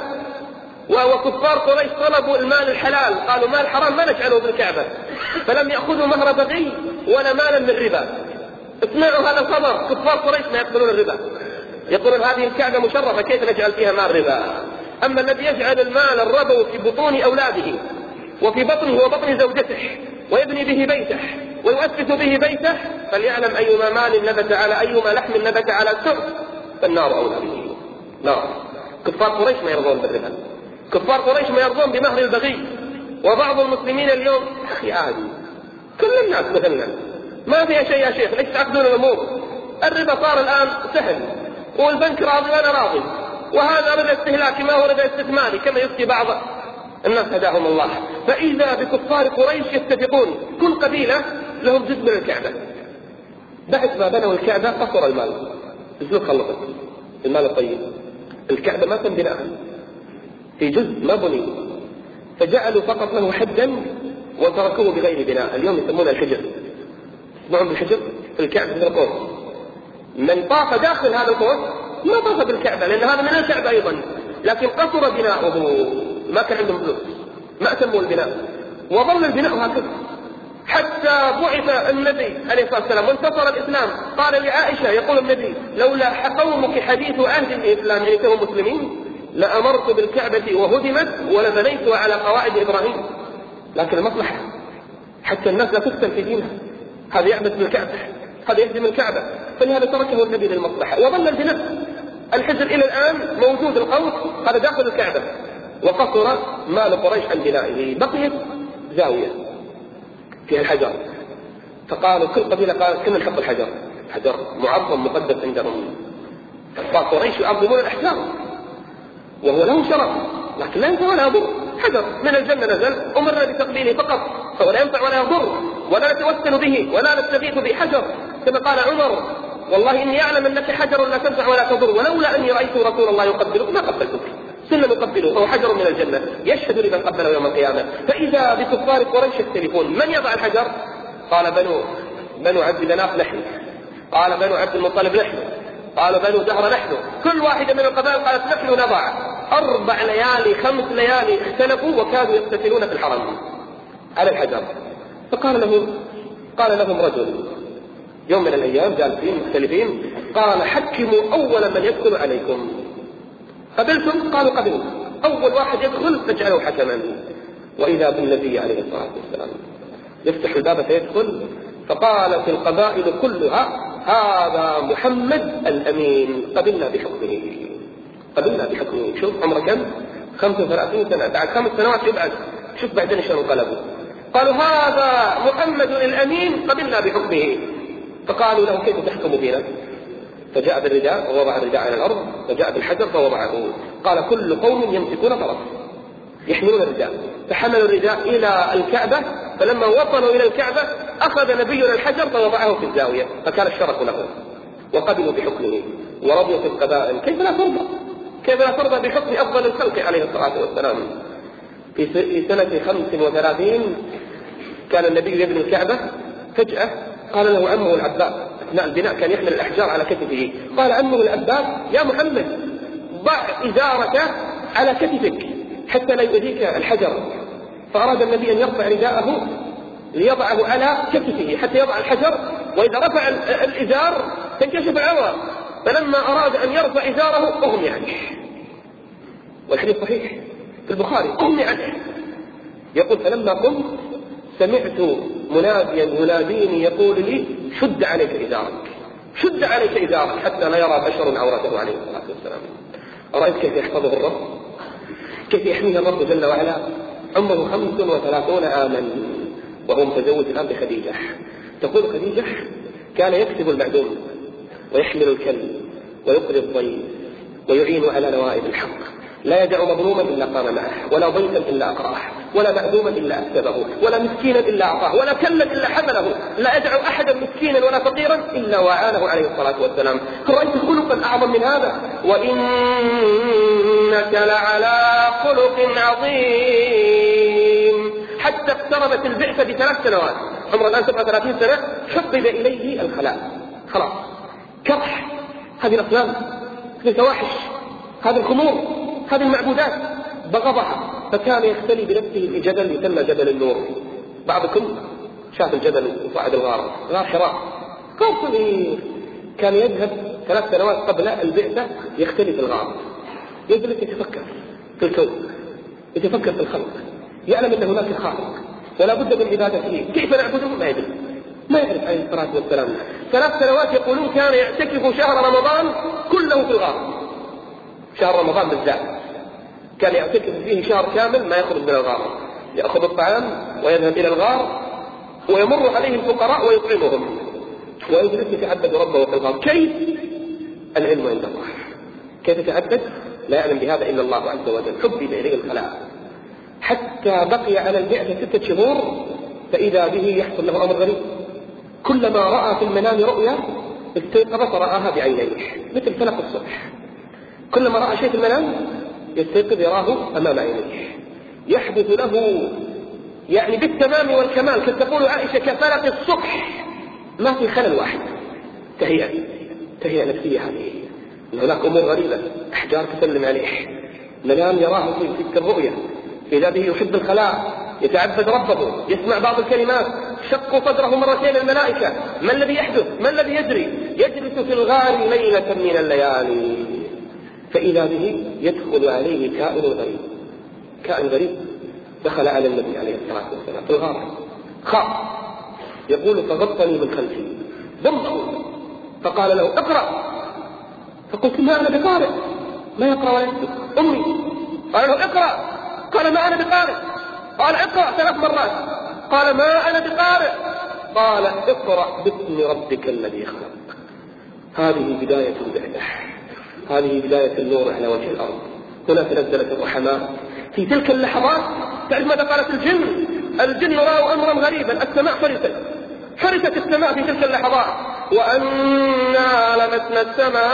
وكفار قريش طلبوا المال الحلال، قالوا مال حرام ما نجعله بالكعبة، فلم يأخذوا مهر بغي ولا مالا من ربا. اسمعوا هذا الخبر، كفار قريش ما يقبلون الربا، يقولون هذه الكعبة مشرفة كيف نجعل فيها مال ربا. أما الذي يجعل المال الربو في بطون أولاده وفي بطنه وبطن زوجته ويبني به بيته ويؤسس به بيته، فليعلم أيما مال نبت على أيما لحم نبت على سر فالنار أولى به. نار. كفار قريش ما يرضون بالربا، كفار قريش ما يرضون بمهر البغي. وبعض المسلمين اليوم أخي عادي، كل الناس مثلنا، ما فيها شيء يا شيخ، ليش تعقدون الأمور؟ الربا صار الآن سهل، والبنك راضي وأنا راضي، وهذا ربا استهلاكي ما هو ربا استثماري كما يفتي بعض الناس هداهم الله. فإذا بكفار قريش يتفقون، كل قبيلة لهم جزء من الكعبة. بعد ما بنوا الكعبة قصر المال، الفلوس خلصت، المال الطيب، الكعبة ما تم بناءها، في جزء ما بني، فجعلوا فقط له حدا وتركوه بغير بناء. اليوم يسمونه الحجر، اسمعون بالحجر في الكعبة في القوس. من طاف داخل هذا القوس ما طاف بالكعبة لأن هذا من الكعبة أيضا، لكن قصر بناؤه، ما كان عندهم فلوس، ما أتموا البناء، وظل البناء هكذا حتى بعث النبي عليه الصلاة والسلام وانتصر الإسلام. قال لعائشة، يقول النبي لولا قومك حديث عهد الإسلام يعني كانوا مسلمين لأمرت بالكعبة وهدمت ولبنيتها على قواعد إبراهيم. لكن المصلحة حتى الناس لا تفتن في دينها، هذا يعبث بالكعبة، هذا يهدم الكعبة، فلهذا تركه النبي للمصلحة وظل البناء. الحجر إلى الآن موجود، القوس هذا داخل الكعبة، وقصر مال قريش عن بنائه. بقيت زاوية فيها الحجر، فقالوا كل قبيلة قال كنا نحط الحجر، حجر معظم مقدس عندهم. فقريش يعظمون الأحجار وهو له شرف، لكن لا ينفع ولا يضر. حجر من الجنة نزل أمرنا بتقبيله فقط، فهو لا ينفع ولا يضر، ولا نتوسل به ولا نستغيث به. حجر كما قال عمر والله إني أعلم أنك حجر لا تنفع ولا تضر، ولولا أني رأيت رسول الله يقبلك ما قبلتك. سنة نقبله، فهو حجر من الجنة يشهد لمن قبله يوم القيامة. فإذا بكفار قريش يختلفون من يضع الحجر؟ قال بنو بنو عبد مناف نحن، قال بنو عبد المطلب نحن، قال بنو زهرة نحن، كل واحدة من القبائل قالت نحن نضع. أربع ليالي خمس ليالي اختلفوا وكانوا يقتتلون في الحرم على الحجر. فقال لهم قال لهم رجل يوم من الأيام جالسين مختلفين، قال حكموا أول من يدخل عليكم، قبلتم؟ قالوا قبلوا. أول واحد يدخل فجعله حكما. وإذا بالنبي عليه الصلاة والسلام يفتح الباب فيدخل، فقالت القبائل كلها هذا محمد الأمين، قبلنا بحكمه، قبلنا بحكمه. شوف عمره كم؟ خمسة وثلاثين سنة، بعد خمس سنوات يبعث. شوف بعدين شلون انقلبوا. قالوا هذا محمد الأمين قبلنا بحكمه. فقالوا له كيف تحكم بنا؟ فجاء بالرداء ووضع الرداء على الأرض، فجاء بالحجر فوضعه. قال كل قوم يمسكون طرف يحملون الرداء. فحملوا الرداء إلى الكعبة، فلما وصلوا إلى الكعبة أخذ نبينا الحجر فوضعه في الزاوية، فكان الشرف له وقبلوا بحكمه ورضوا في القبائل. كيف لا ترضى؟ كيف لا ترضى بحكم أفضل الخلق عليه الصلاة والسلام؟ في سنة خمس وثلاثين كان النبي يبني الكعبة، فجأة قال له عمه العباس أثناء البناء، كان يحمل الأحجار على كتفه، قال عمه العباس يا محمد ضع إزارك على كتفك حتى لا يؤذيك الحجر. فأراد النبي أن يرفع رداءه ليضعه على كتفه حتى يضع الحجر، وإذا رفع الإزار تنكشف العورة، فلما أراد أن يرفع إزاره أغمي عنه. والحديث صحيح في البخاري، أغمي عنه. يقول فلما قمت سمعت مناديا يناديني يقول لي شد عليك إزارك، شد عليك إزارك حتى لا يرى بشر عورته عليه الصلاة والسلام. أرأيت كيف يحفظه الرب، كيف يحميه الرب جل وعلا. عمره خمس وثلاثون عاما وهو متزوج الآن بخديجة. تقول خديجة كان يكسب المعدوم ويحمل الكلب ويقري الضيف ويعين على نوائب الحق، لا يدع مظلوما إلا قام معه، ولا ضيفا إلا أقراه، ولا معدوما إلا أكسبه، ولا مسكينا إلا أعطاه، ولا كلا إلا حمله، لا يدع أحدا مسكينا ولا فقيرا إلا وعانه عليه الصلاة والسلام. هل رأيت خلقا أعظم من هذا؟ وإنك لعلى خلق عظيم. حتى اقتربت البعثة بثلاث سنوات، عمر الآن سبعة وثلاثين سنة، حبب إليه الخلاء، خلاص كرح هذه الأفلام، هذه الفواحش، هذه الخمور، هذه المعبودات، بغضها. فكان يختلي بنفسه في جبل يسمى جبل النور. بعضكم شاف الجبل وصعد الغار، غار حراء، غار صغير، كان يذهب ثلاث سنوات قبل البعثة يختلي في الغار، يجلس يتفكر في الكون، يتفكر في الخلق، يعلم أن هناك خالق ولا بد من عبادته، كيف نعبده ما يدري، ما يعرف عليه الصلاة والسلام. ثلاث سنوات يقولون كان يعتكف شهر رمضان كله في الغار، شهر رمضان بالذات كان يعتكف فيه شهر كامل ما يخرج من الغار، يأخذ الطعام ويذهب إلى الغار ويمر عليه الفقراء ويطعمهم ويجلس يتعبد ربه في الغار. كيف؟ العلم عند الله. كيف يتعبد؟ لا يعلم بهذا إلا الله عز وجل. حبب إليه الخلاء حتى بقي على البعثة ستة شهور، فإذا به يحصل له أمر غريب. كلما رأى في المنام رؤيا استيقظ فرآها بعينيه مثل فلق الصبح. كلما رأى شيء في المنام يستيقظ يراه أمام عينيه، يحدث له يعني بالتمام والكمال، كتقول عائشة كفلق الصبح، ما في خلل واحد. تهيئة تهيئة نفسية هذه. هناك أمور غريبة، أحجار تسلم عليه، منام يراه في تلك الرؤيا، إذا به يحب الخلاء، يتعبد ربه، يسمع بعض الكلمات، شقوا صدره مرتين الملائكة. ما الذي يحدث؟ ما الذي يجري؟ يجلس في الغار ليلة من الليالي، فإذا به يدخل عليه كائن غريب. كائن غريب دخل على النبي عليه الصلاة والسلام في الغار، خاف، يقول فغطني من خلفي ضمه فقال له اقرأ. فقلت ما أنا بقارئ، ما يقرأ ولا يكتب. أمي قال له اقرأ، قال ما أنا بقارئ. قال اقرأ ثلاث مرات، قال ما أنا بقارئ. قال اقرأ باسم ربك الذي خلق. هذه بداية البعثة، هذه بداية النور على وجه الأرض. هنا تنزلت الرحمات في تلك اللحظات. تعرف ماذا قالت الجن؟ الجن رأوا أمرا غريبا، السماء فرست، فرست السماء في تلك اللحظات. وأنا لمسنا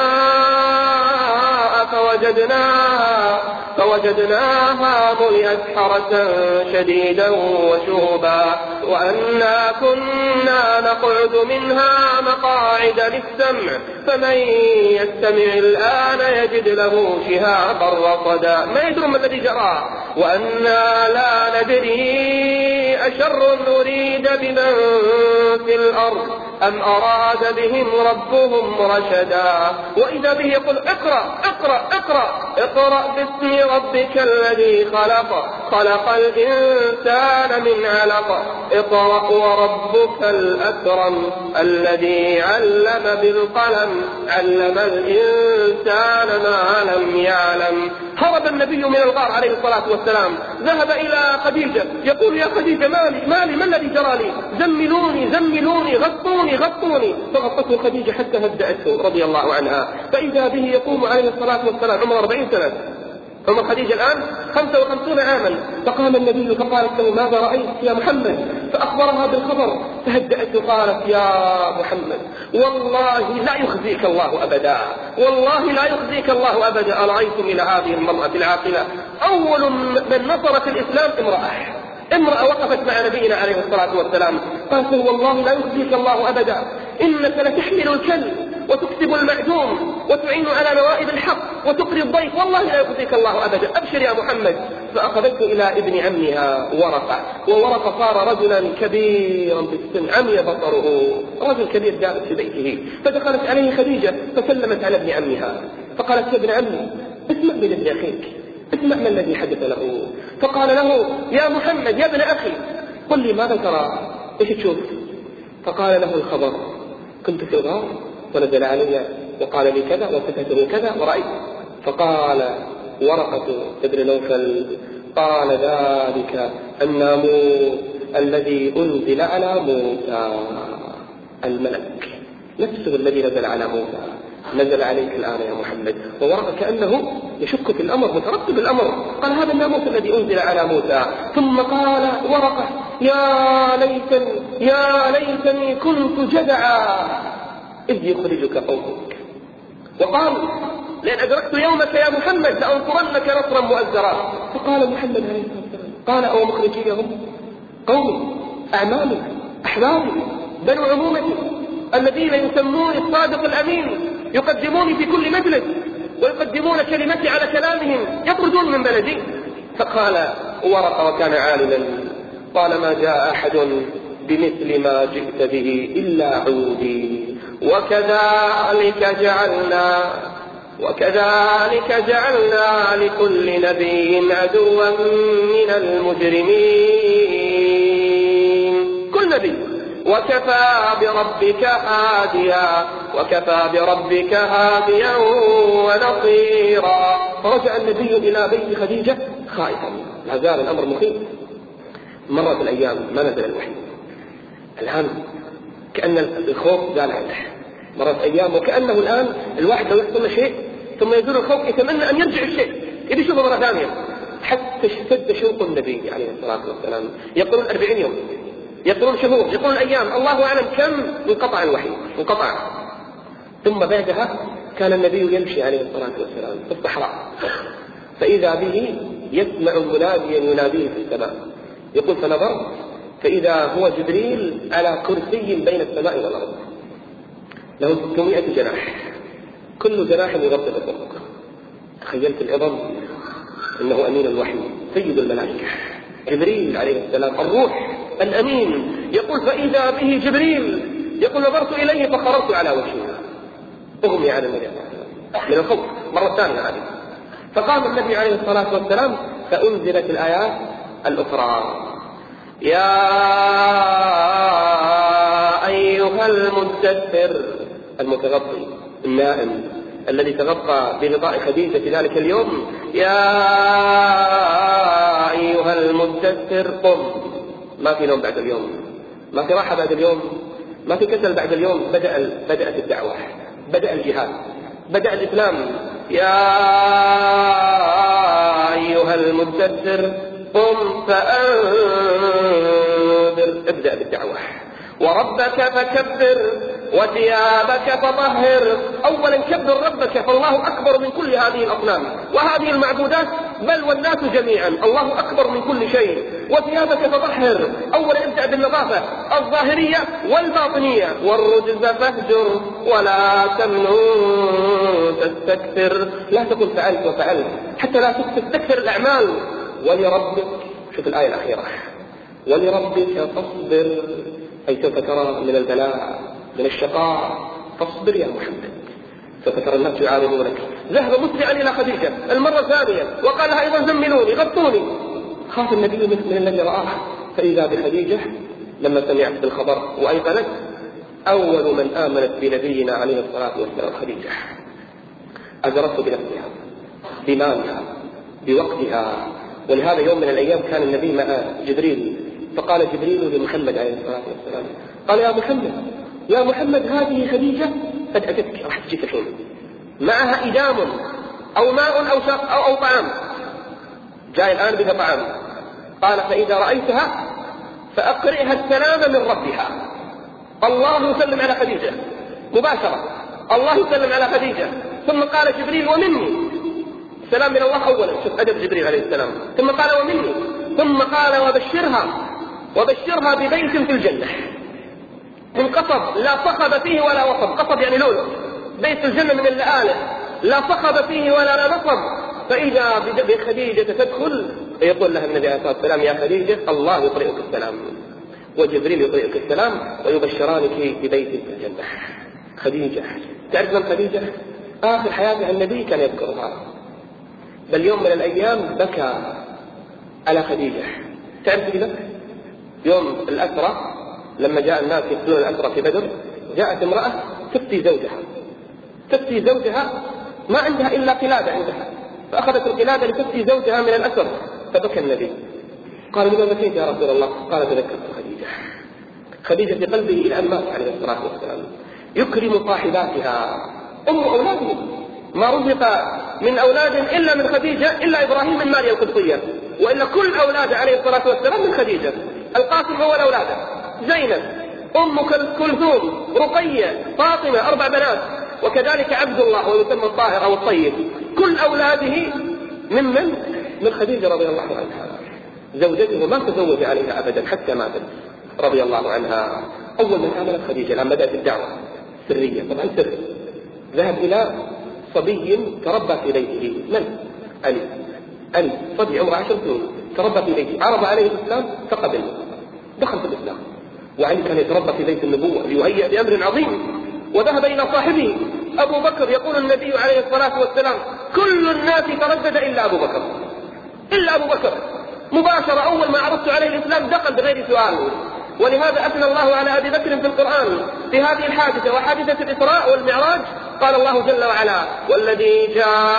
السماء فوجدناها فوجدناها ملئت حرسا شديدا وشهبا وأنا كنا نقعد منها مقاعد للسمع فمن يستمع الآن يجد له شهابا رصدا. ما يدرون ما الذي جرى. وأنا لا ندري أشر أريد بمن في الأرض أم أراد بهم ربهم رشدا. وإذا به يقول اقرأ اقرأ اقرأ، اقرأ باسم ربك الذي خلق خلق الإنسان من علق اقرأ وربك الأكرم الذي علم بالقلم علم الإنسان ما لم يعلم. هرب النبي من الغار عليه الصلاة والسلام، ذهب إلى خديجة يقول: يا خديجة مالي مالي ما الذي جرى لي؟ زملوني زملوني غطوني غطوني. فغطته خديجة حتى هدأته رضي الله عنها، فإذا به يقوم عليه الصلاة والسلام عمره أربعين سنة، عمر خديجة الآن خمسة وخمسين عاما. فقام النبي فقالت له: ماذا رأيت يا محمد؟ فأخبرها بالخبر فهدأت وقالت: يا محمد والله لا يخزيك الله أبدا، والله لا يخزيك الله أبدا. أرأيتم إلى هذه المرأة العاقلة أول من نصر في الإسلام امرأة امرأة وقفت مع نبينا عليه الصلاة والسلام قالت: والله لا يخزيك الله أبدا، إنك لتحمل الكل وتكسب المعدوم وتعين على نوائب الحق وتقري الضيف، والله لا يخزيك الله أبدا، أبشر يا محمد. فأخذته إلى ابن عمها ورقة، وورقة صار رجلا كبيرا في السن عمي بصره، رجل كبير جالس في بيته. فدخلت عليه خديجة فسلمت على ابن عمها فقالت: يا ابن عمي اسمع من ابن أخيك، اسمع ما الذي حدث له. فقال له: يا محمد يا ابن أخي قل لي ماذا ترى، ايش تشوف؟ فقال له الخبر: كنت في الغار ونزل علي وقال لي كذا وكتبه كذا ورأيت. فقال ورقة ابن نوفل: قال ذلك الناموس الذي أنزل على موسى، الملك نفسه الذي نزل على موسى نزل عليك الآن يا محمد. وورقة كأنه يشك في الأمر مترتب الأمر، قال: هذا الناموس الذي أنزل على موسى. ثم قال ورقة: يا ليتني يا ليتني كنت جدعا إذ يخرجك قومك. وقال: لأن أدركت يومك يا محمد لأنصرنك نصرا مؤزرا. فقال محمد عليه الصلاة والسلام: قال: أو مخرجيهم قومي أعمامي أحبابي بنو عمومتي الذين يسمون الصادق الأمين، يقدموني في كل مجلس ويقدمون كلمتي على كلامهم، يخرجون من بلدي. فقال ورقة وكان عالما: قال: ما جاء أحد بمثل ما جئت به إلا عودي، وكذلك جعلنا وكذلك جعلنا لكل نبي عدوا من المجرمين. كل نبي وكفى بربك هاديا وكفى بربك هاديا ونصيرا. فرجع النبي إلى بيت خديجة خائفا، لا زال الأمر مخيف. مرت الأيام ما نزل الوحي، الآن كأن الخوف زال عنه. مرت أيام وكأنه الآن الواحد لو يحصل شيء ثم يزول الخوف يتمنى أن يرجع الشيء، يبي يشوفه مرة ثانية. حتى اشتد شوق النبي عليه الصلاة والسلام، يقولون أربعين يوم، يقولون شهور، يقولون أيام، الله أعلم كم انقطع الوحي انقطع. ثم بعدها كان النبي يمشي عليه الصلاة والسلام في الصحراء، فإذا به يسمع مناديا يناديه في السماء، يقول: فنظرت فإذا هو جبريل على كرسي بين السماء والأرض، له ستمائة جناح، كل جناح يغطي الأفق. تخيلت العظم، إنه أمين الوحي سيد الملائكة جبريل عليه السلام، الروح الأمين. يقول: فإذا به جبريل، يقول: نظرت إليه فخررت على وجهي، أغمي على النبي من الخوف مرة ثانية عليه. فقام النبي عليه الصلاة والسلام فأنزلت الآيات الأخرى: يا أيها المدثر، المتغطي النائم الذي تغطى بغطاء خديجة في ذلك اليوم، يا أيها المدثر قم. ما في نوم بعد اليوم، ما في راحة بعد اليوم، ما في كسل بعد اليوم. بدأ بدأت الدعوة، بدأ الجهاد، بدأ الإسلام. يا أيها المدثر قم فأنذر، ابدأ بالدعوة. وربك فكبر وثيابك فطهر. أولا كبر ربك، فالله أكبر من كل هذه الأصنام وهذه المعبودات، بل والناس جميعا، الله أكبر من كل شيء. وثيابك فطهر، أولا ابدأ بالنظافة الظاهرية والباطنية. والرجز فاهجر ولا تمنن تستكثر، لا تقل فعلت وفعلت حتى لا تستكثر الأعمال. ولربك، شوف الآية الأخيرة، ولربك فاصبر، أي سوف ترى من البلاء من الشقاء، فاصبر يا محمد. سوف ترى الناس يعارضونك. ذهب مسرعا إلى خديجة المرة الثانية وقال لها أيضا زملوني غطوني. خاف النبي من الذي رآه، فإذا بخديجة لما سمعت بالخبر وأيقنت أول من آمنت بنبينا عليه الصلاة والسلام خديجة، أجرته بنفسها بمالها بوقتها. ولهذا يوم من الأيام كان النبي مع جبريل، فقال جبريل لمحمد عليه الصلاة والسلام، قال يا محمد يا محمد هذه خديجة قد أتتك، راح تجيك الحين معها إدام أو ماء أو شاق أو, أو طعام، جاء الآن بها طعام. قال فإذا رأيتها فأقرئها السلام من ربها. الله يسلم على خديجة مباشرة، الله يسلم على خديجة. ثم قال جبريل ومني، سلام من الله أولا، شوف أدب جبريل عليه السلام. ثم قال ومني، ثم قال وبشرها وبشرها ببيت في الجنة من قصب لا صخب فيه ولا وصب. قصب يعني لؤلؤ، بيت الجنة من اللآلئ لا صخب فيه ولا نصب. فإذا بخديجة تدخل يقول لها النبي عليه الصلاة والسلام يا خديجة الله يقرئك السلام وجبريل يقرئك السلام ويبشرانك ببيت في الجنة. خديجة، تعرف من خديجة؟ آخر حياته النبي كان يذكرها، بل يوم من الأيام بكى على خديجة. تعرف كذا؟ يوم الأسرة لما جاء الناس يقتلون الأسرة في بدر، جاءت امرأة تفتي زوجها تفتي زوجها ما عندها إلا قلادة عندها، فأخذت القلادة لتفتي زوجها من الأسر، فبكى النبي. قال لما بكيت يا رسول الله؟ قال تذكرت خديجة. خديجة في قلبه إلى أن مات عليه الصلاة والسلام. يكرم صاحباتها أم أولاده، ما رزق من أولاد إلا من خديجة إلا إبراهيم من ماريا القبطية، وإلا كل أولاد عليه الصلاة والسلام من خديجة. القاسم هو الأولاد، زينب، أم كلثوم، رقية، فاطمة، أربع بنات، وكذلك عبد الله ويسمى الطاهر أو الطيب، كل أولاده ممن من خديجة رضي الله عنها. زوجته ما تزوج عليها أبدا حتى ماتت رضي الله عنها. أول من آمنت خديجة لما بدأت الدعوة سرية، طبعا سر، ذهب إلى صبي تربى في بيته. من؟ علي. علي صبي عمره عشر سنين تربى في بيته، عرض عليه الإسلام فقبل، دخل في الإسلام. وعلي كان يتربى في بيت النبوة ليهيئ بأمر عظيم، وذهب إلى صاحبه أبو بكر. يقول النبي عليه الصلاة والسلام كل الناس تردد إلا أبو بكر، إلا أبو بكر مباشرة أول ما عرضت عليه الإسلام دخل بغير سؤال. ولهذا أثنى الله على أبي بكر في القرآن في هذه الحادثة وحادثة الإسراء والمعراج. قال الله جل وعلا والذي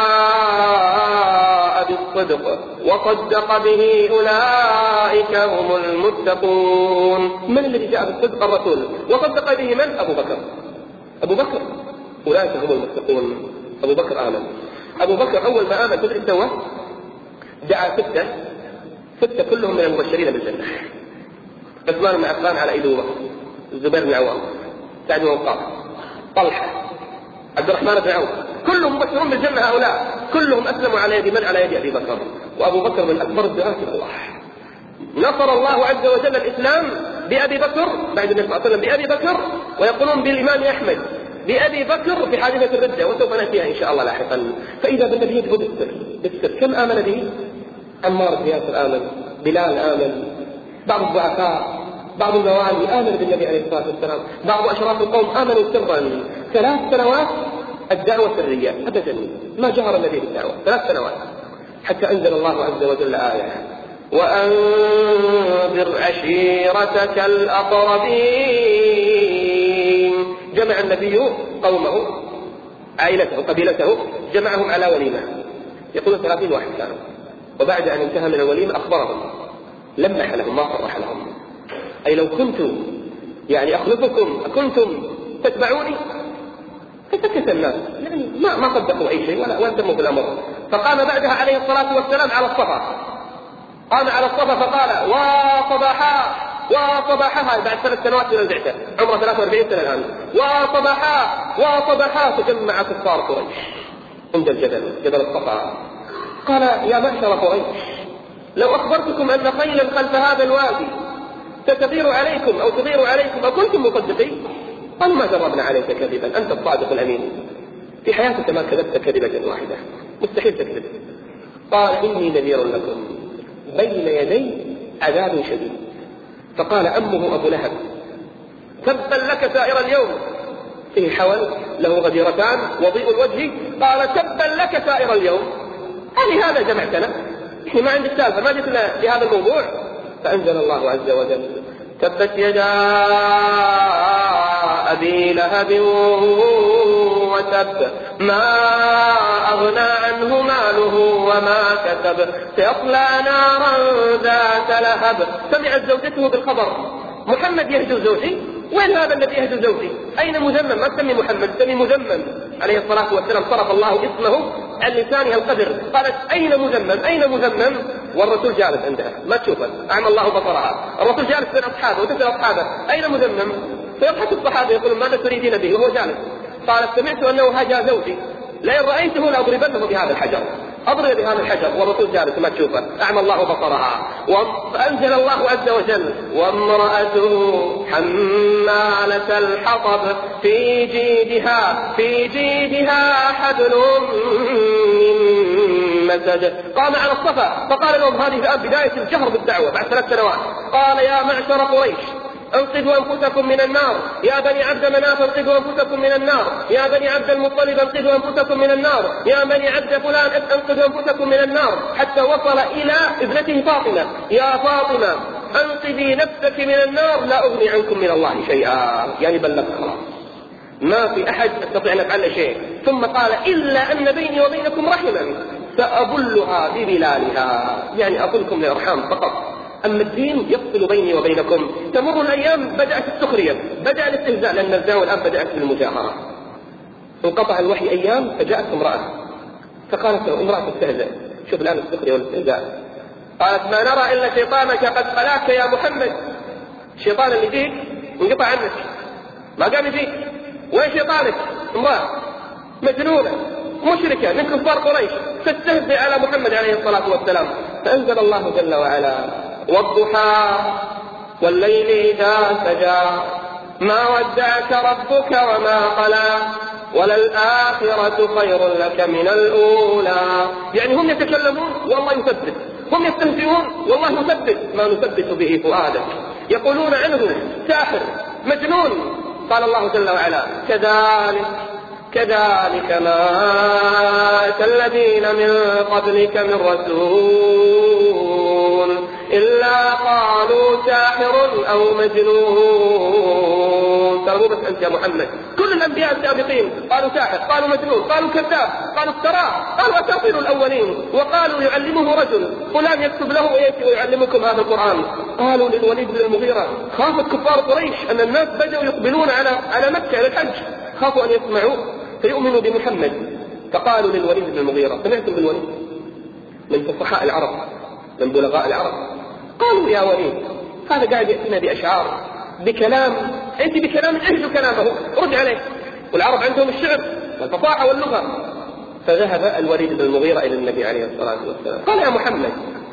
جاء بالصدق وصدق به أولئك هم المتقون. من الذي جاء بالصدق؟ الرسول. وصدق به من؟ أبو بكر. أبو بكر أولئك هم المتقون. أبو بكر آمن. أبو بكر أول ما آمن تدري سوى دعا ستة ستة كلهم من المبشرين بالجنة. عثمان بن عفان على ايد ابو بكر، الزبير بن عوام، سعد بن وقاص، طلحه، عبد الرحمن بن عوف، كلهم مبشرون بالجنه. هؤلاء كلهم اسلموا على يد من؟ على يد ابي بكر. وابو بكر من اكبر الدعاة الى الله. نصر الله عز وجل الاسلام بابي بكر بعد النبي صلى الله عليه وسلم بابي بكر، ويقولون بالامام احمد بابي بكر في حادثه الرده، وسوف ناتيها ان شاء الله لاحقا. فاذا بالنبي يدعو بالسر بالسر. كم امن به؟ عمار بن ياسر امن، بلال امن، بعض الضعفاء، بعض الموالي آمن بالنبي عليه الصلاة والسلام، بعض أشراف القوم آمنوا سرا. ثلاث سنوات الدعوة سرية أبدا، ما جهر النبي بالدعوة ثلاث سنوات، حتى أنزل الله عز وجل آية وأنذر عشيرتك الأقربين. جمع النبي قومه عائلته قبيلته، جمعهم على وليمة، يقول ثلاثين واحد كانوا. وبعد أن انتهى من الوليمة أخبرهم، لمح لهم ما صرح لهم، أي لو كنت يعني أخلفكم أكنتم تتبعوني؟ فسكت الناس، يعني ما ما صدقوا أي شيء ولا وانتموا بالأمر. فقام بعدها عليه الصلاة والسلام على الصفا، قام على الصفا فقال وصباحا وصباحها، بعد ثلاث سنوات من البعثة، عمره ثلاثة وأربعين سنة الآن. وصباحا وصباحا تجمع كفار قريش عند الجبل، جبل الصفا. قال يا معشر قريش لو أخبرتكم أن خيلا خلف هذا الوادي ستغير عليكم أو تغير عليكم أكنتم مصدقين؟ قالوا ما جربنا عليك كذبا، أنت الصادق الأمين، في حياتك ما كذبت كذبة واحدة، مستحيل تكذب. قال إني نذير لكم بين يدي عذاب شديد. فقال أمه أبو لهب تبا لك سائر اليوم، فيه حول له غديرتان وضيء الوجه، قال تبا لك سائر اليوم، هل هذا جمعتنا؟ إحنا ما عندك سالفة، ما جئتنا لهذا الموضوع. فأنزل الله عز وجل تبت يدا أبي لهب وتب ما أغنى عنه ماله وما كسب سيصلى نارا ذات لهب. سمعت زوجته بالخبر، محمد يهجو زوجي، وين هذا الذي يهجو زوجي؟ أين مذمم؟ ما تسمي محمد، تسمي مذمم عليه الصلاة والسلام، صرف الله اسمه عن لسانها القدر. قالت أين مذمم؟ أين مذمم؟ والرسول جالس عندها، ما تشوفه، أعمى الله بصرها، الرسول جالس بين أصحابه وتسأل أصحابه أين مذمم؟ فيضحك الصحابة يقولون ماذا تريدين به وهو جالس؟ قالت سمعت أنه هجا زوجي، لئن رأيته لأضربنه بهذا الحجر، أضرب بهذا الحجر والرسول جالس ما تشوفه، أعمى الله بصرها. فأنزل الله عز وجل وامرأته حمالة الحطب في جيدها في جيدها حبل من مسد. قام على الصفا فقال لهم هذه الآن بداية الجهر بالدعوة بعد ثلاث سنوات. قال يا معشر قريش انقذوا أنفسكم من النار، يا بني عبد مناف انقذوا أنفسكم من النار، يا بني عبد المطلب انقذوا أنفسكم من النار، يا بني عبد فلان انقذوا أنفسكم من النار، حتى وصل إلى ابنته فاطمة، يا فاطمة انقذي نفسك من النار لا أغني عنكم من الله شيئا، يعني بلغت خلاص ما في أحد يستطيع أن يفعل شيء. ثم قال إلا أن بيني وبينكم رحما سأبلها ببلالها، يعني أقولكم لأرحام فقط، أما الدين يفصل بيني وبينكم. تمر الأيام بدأت السخرية، بدأ الاستهزاء، لأن الدعوة الآن بدأت بالمجاهرة. انقطع الوحي أيام فجاءت امرأة فقالت له امرأة تستهزأ، شوف الآن السخرية والاستهزاء، قالت ما نرى إلا شيطانك قد قلاك يا محمد، الشيطان اللي فيك انقطع عنك ما قام يفيك، وين شيطانك؟ امرأة مجنونة مشركة من كفار قريش تستهزئ على محمد عليه الصلاة والسلام. فأنزل الله جل وعلا والضحى والليل إذا سجى ما ودعك ربك وما قلى وللآخرة خير لك من الأولى. يعني هم يتكلمون والله يثبت، هم يستهزئون والله يثبت ما نثبت به فؤادك، يقولون عنه ساحر مجنون. قال الله جل وعلا كذلك كذلك ما أتى الذين من قبلك من رسول إلا قالوا ساحر أو مجنون. ترى بس أنت يا محمد، كل الأنبياء السابقين قالوا ساحر، قالوا مجنون، قالوا كذاب، قالوا افتراه، قالوا أساطير الأولين، وقالوا يعلمه رجل فلان يكتب له ويأتي ويعلمكم هذا القرآن. قالوا للوليد بن المغيرة خافت كفار قريش أن الناس بدأوا يقبلون على على مكة للحج، خافوا أن يسمعوا فيؤمنوا بمحمد، فقالوا للوليد بن المغيرة سمعتم بالوليد من فصحاء العرب من بلغاء العرب، قالوا يا وليد هذا قاعد يأتينا بأشعار بكلام، أنت بكلام اهجوا كلامه رد عليه، والعرب عندهم الشعر والفصاحة واللغة. فذهب الوليد بن المغيرة إلى النبي عليه الصلاة والسلام قال يا محمد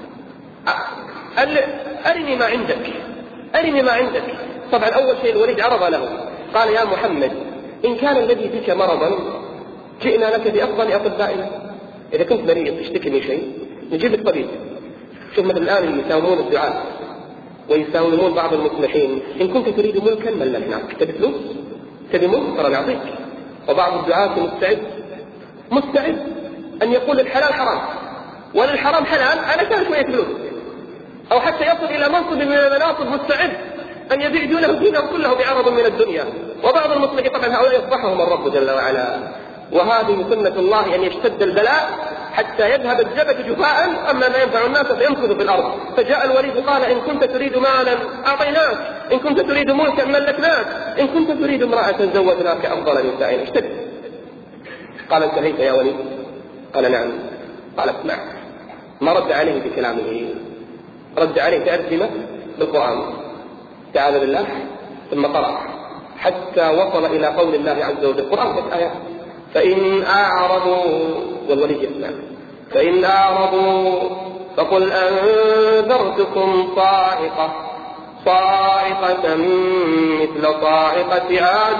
أرني ما عندك أرني ما عندك. طبعا أول شيء الوليد عرض له قال يا محمد إن كان الذي فيك مرضا جئنا لك بأفضل أطبائنا، إذا كنت مريض تشتكي من شيء نجيب لك طبيب. شوف مثل الآن يساومون الدعاء ويساومون بعض المصلحين، إن كنت تريد ملكا ملكناك، تبي فلوس تبي ملك ترى نعطيك. وبعض الدعاة مستعد مستعد أن يقول الحلال حرام وللحرام حلال على كان شوية فلوس، أو حتى يصل إلى منصب من المناصب مستعد أن يبيع دونه دينه كله بعرض من الدنيا. وبعض المصلحين طبعا هؤلاء يصبحهم الرب جل وعلا، وهذه سنة الله أن يشتد البلاء حتى يذهب الجبل جفاء، أما ما ينفع الناس فيمكث في الأرض. فجاء الوليد قال إن كنت تريد مالا أعطيناك، إن كنت تريد ملكا ملكناك، إن كنت تريد امرأة زوجناك أفضل نسائنا. اشتد. قال انتهيت يا وليد؟ قال نعم. قال اسمع، ما رد عليه بكلامه، رد عليه ترجمة بالقرآن تعالى بالله، ثم قرأ حتى وصل إلى قول الله عز وجل. القرآن في آية فإن أعرضوا، والوليد يسمع، فإن أعرضوا فقل أنذرتكم صاعقة صاعقة مثل صاعقة عاد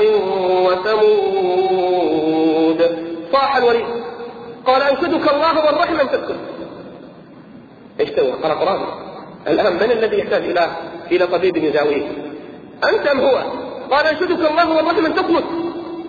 وثمود. صاح الوليد قال أنشدك الله والرحمة تسكت. ايش سوى؟ قرأ قرآن. الآن من الذي يحتاج إلى إلى طبيب يداويه؟ أنت أم هو؟ قال أنشدك الله والرحمة تسكت.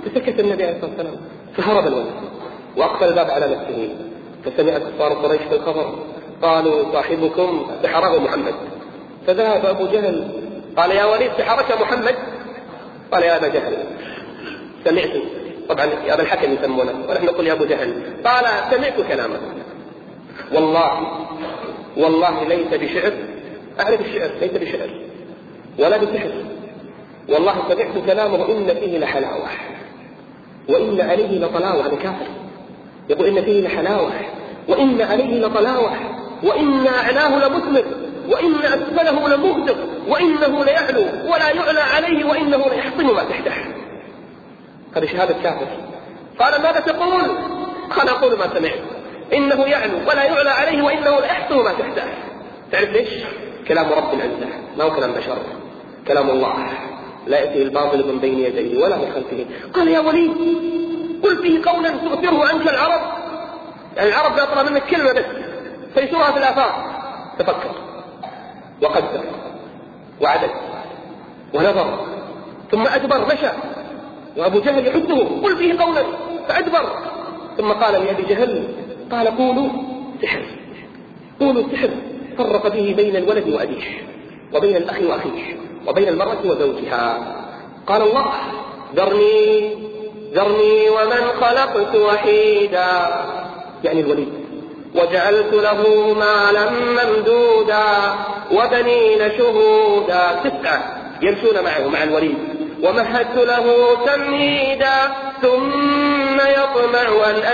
فسكت النبي عليه الصلاة والسلام، فهرب الولد وأقفل الباب على نفسه. فسمع كفار قريش في الخبر قالوا صاحبكم سحره محمد. فذهب أبو جهل قال يا وليد سحرك محمد؟ قال يا أبا جهل سمعت، طبعا يا أبا الحكم يسمونه ونحن نقول يا أبو جهل، قال سمعت كلامك والله والله ليس بشعر، أعرف الشعر ليس بشعر ولا بسحر، والله سمعت كلامه إن فيه لحلاوة وإن عليه لطلاوة. هذا كافر يقول إن فيه لحلاوة وإن عليه لطلاوة وإن أعلاه لمثمر وإن أسفله لمغدق وإنه ليعلو ولا يعلى عليه وإنه ليحطم ما تحته. هذه شهادة كافر. قال ماذا تقول؟ قال أقول ما سمعت، إنه يعلو ولا يعلى عليه وإنه ليحطم ما تحته. تعرف ليش؟ كلام رب العزة، ما هو كلام بشر، كلام الله لا يأتي الباطل من بين يديه ولا من خلفه. قال يا وليد قل فيه قولا تغفره عنك العرب، يعني العرب بيطلع منك كلمة بس فيشرها في الآفاق. تفكر وقدر وعدد ونظر ثم أدبر مشى، وأبو جهل يحده قل فيه قولا فأدبر. ثم قال لأبي جهل قال قولوا سحر، قولوا سحر، فرق به بين الولد وأبيه وبين الأخ وأخيه وبين المرأة وزوجها. قال الله ذرني ذرني ومن خلقت وحيدا، يعني الوليد، وجعلت له مالا ممدودا وبنين شهودا، تسعة يمشون معه مع الوليد، ومهدت له تمهيدا ثم يطمع أن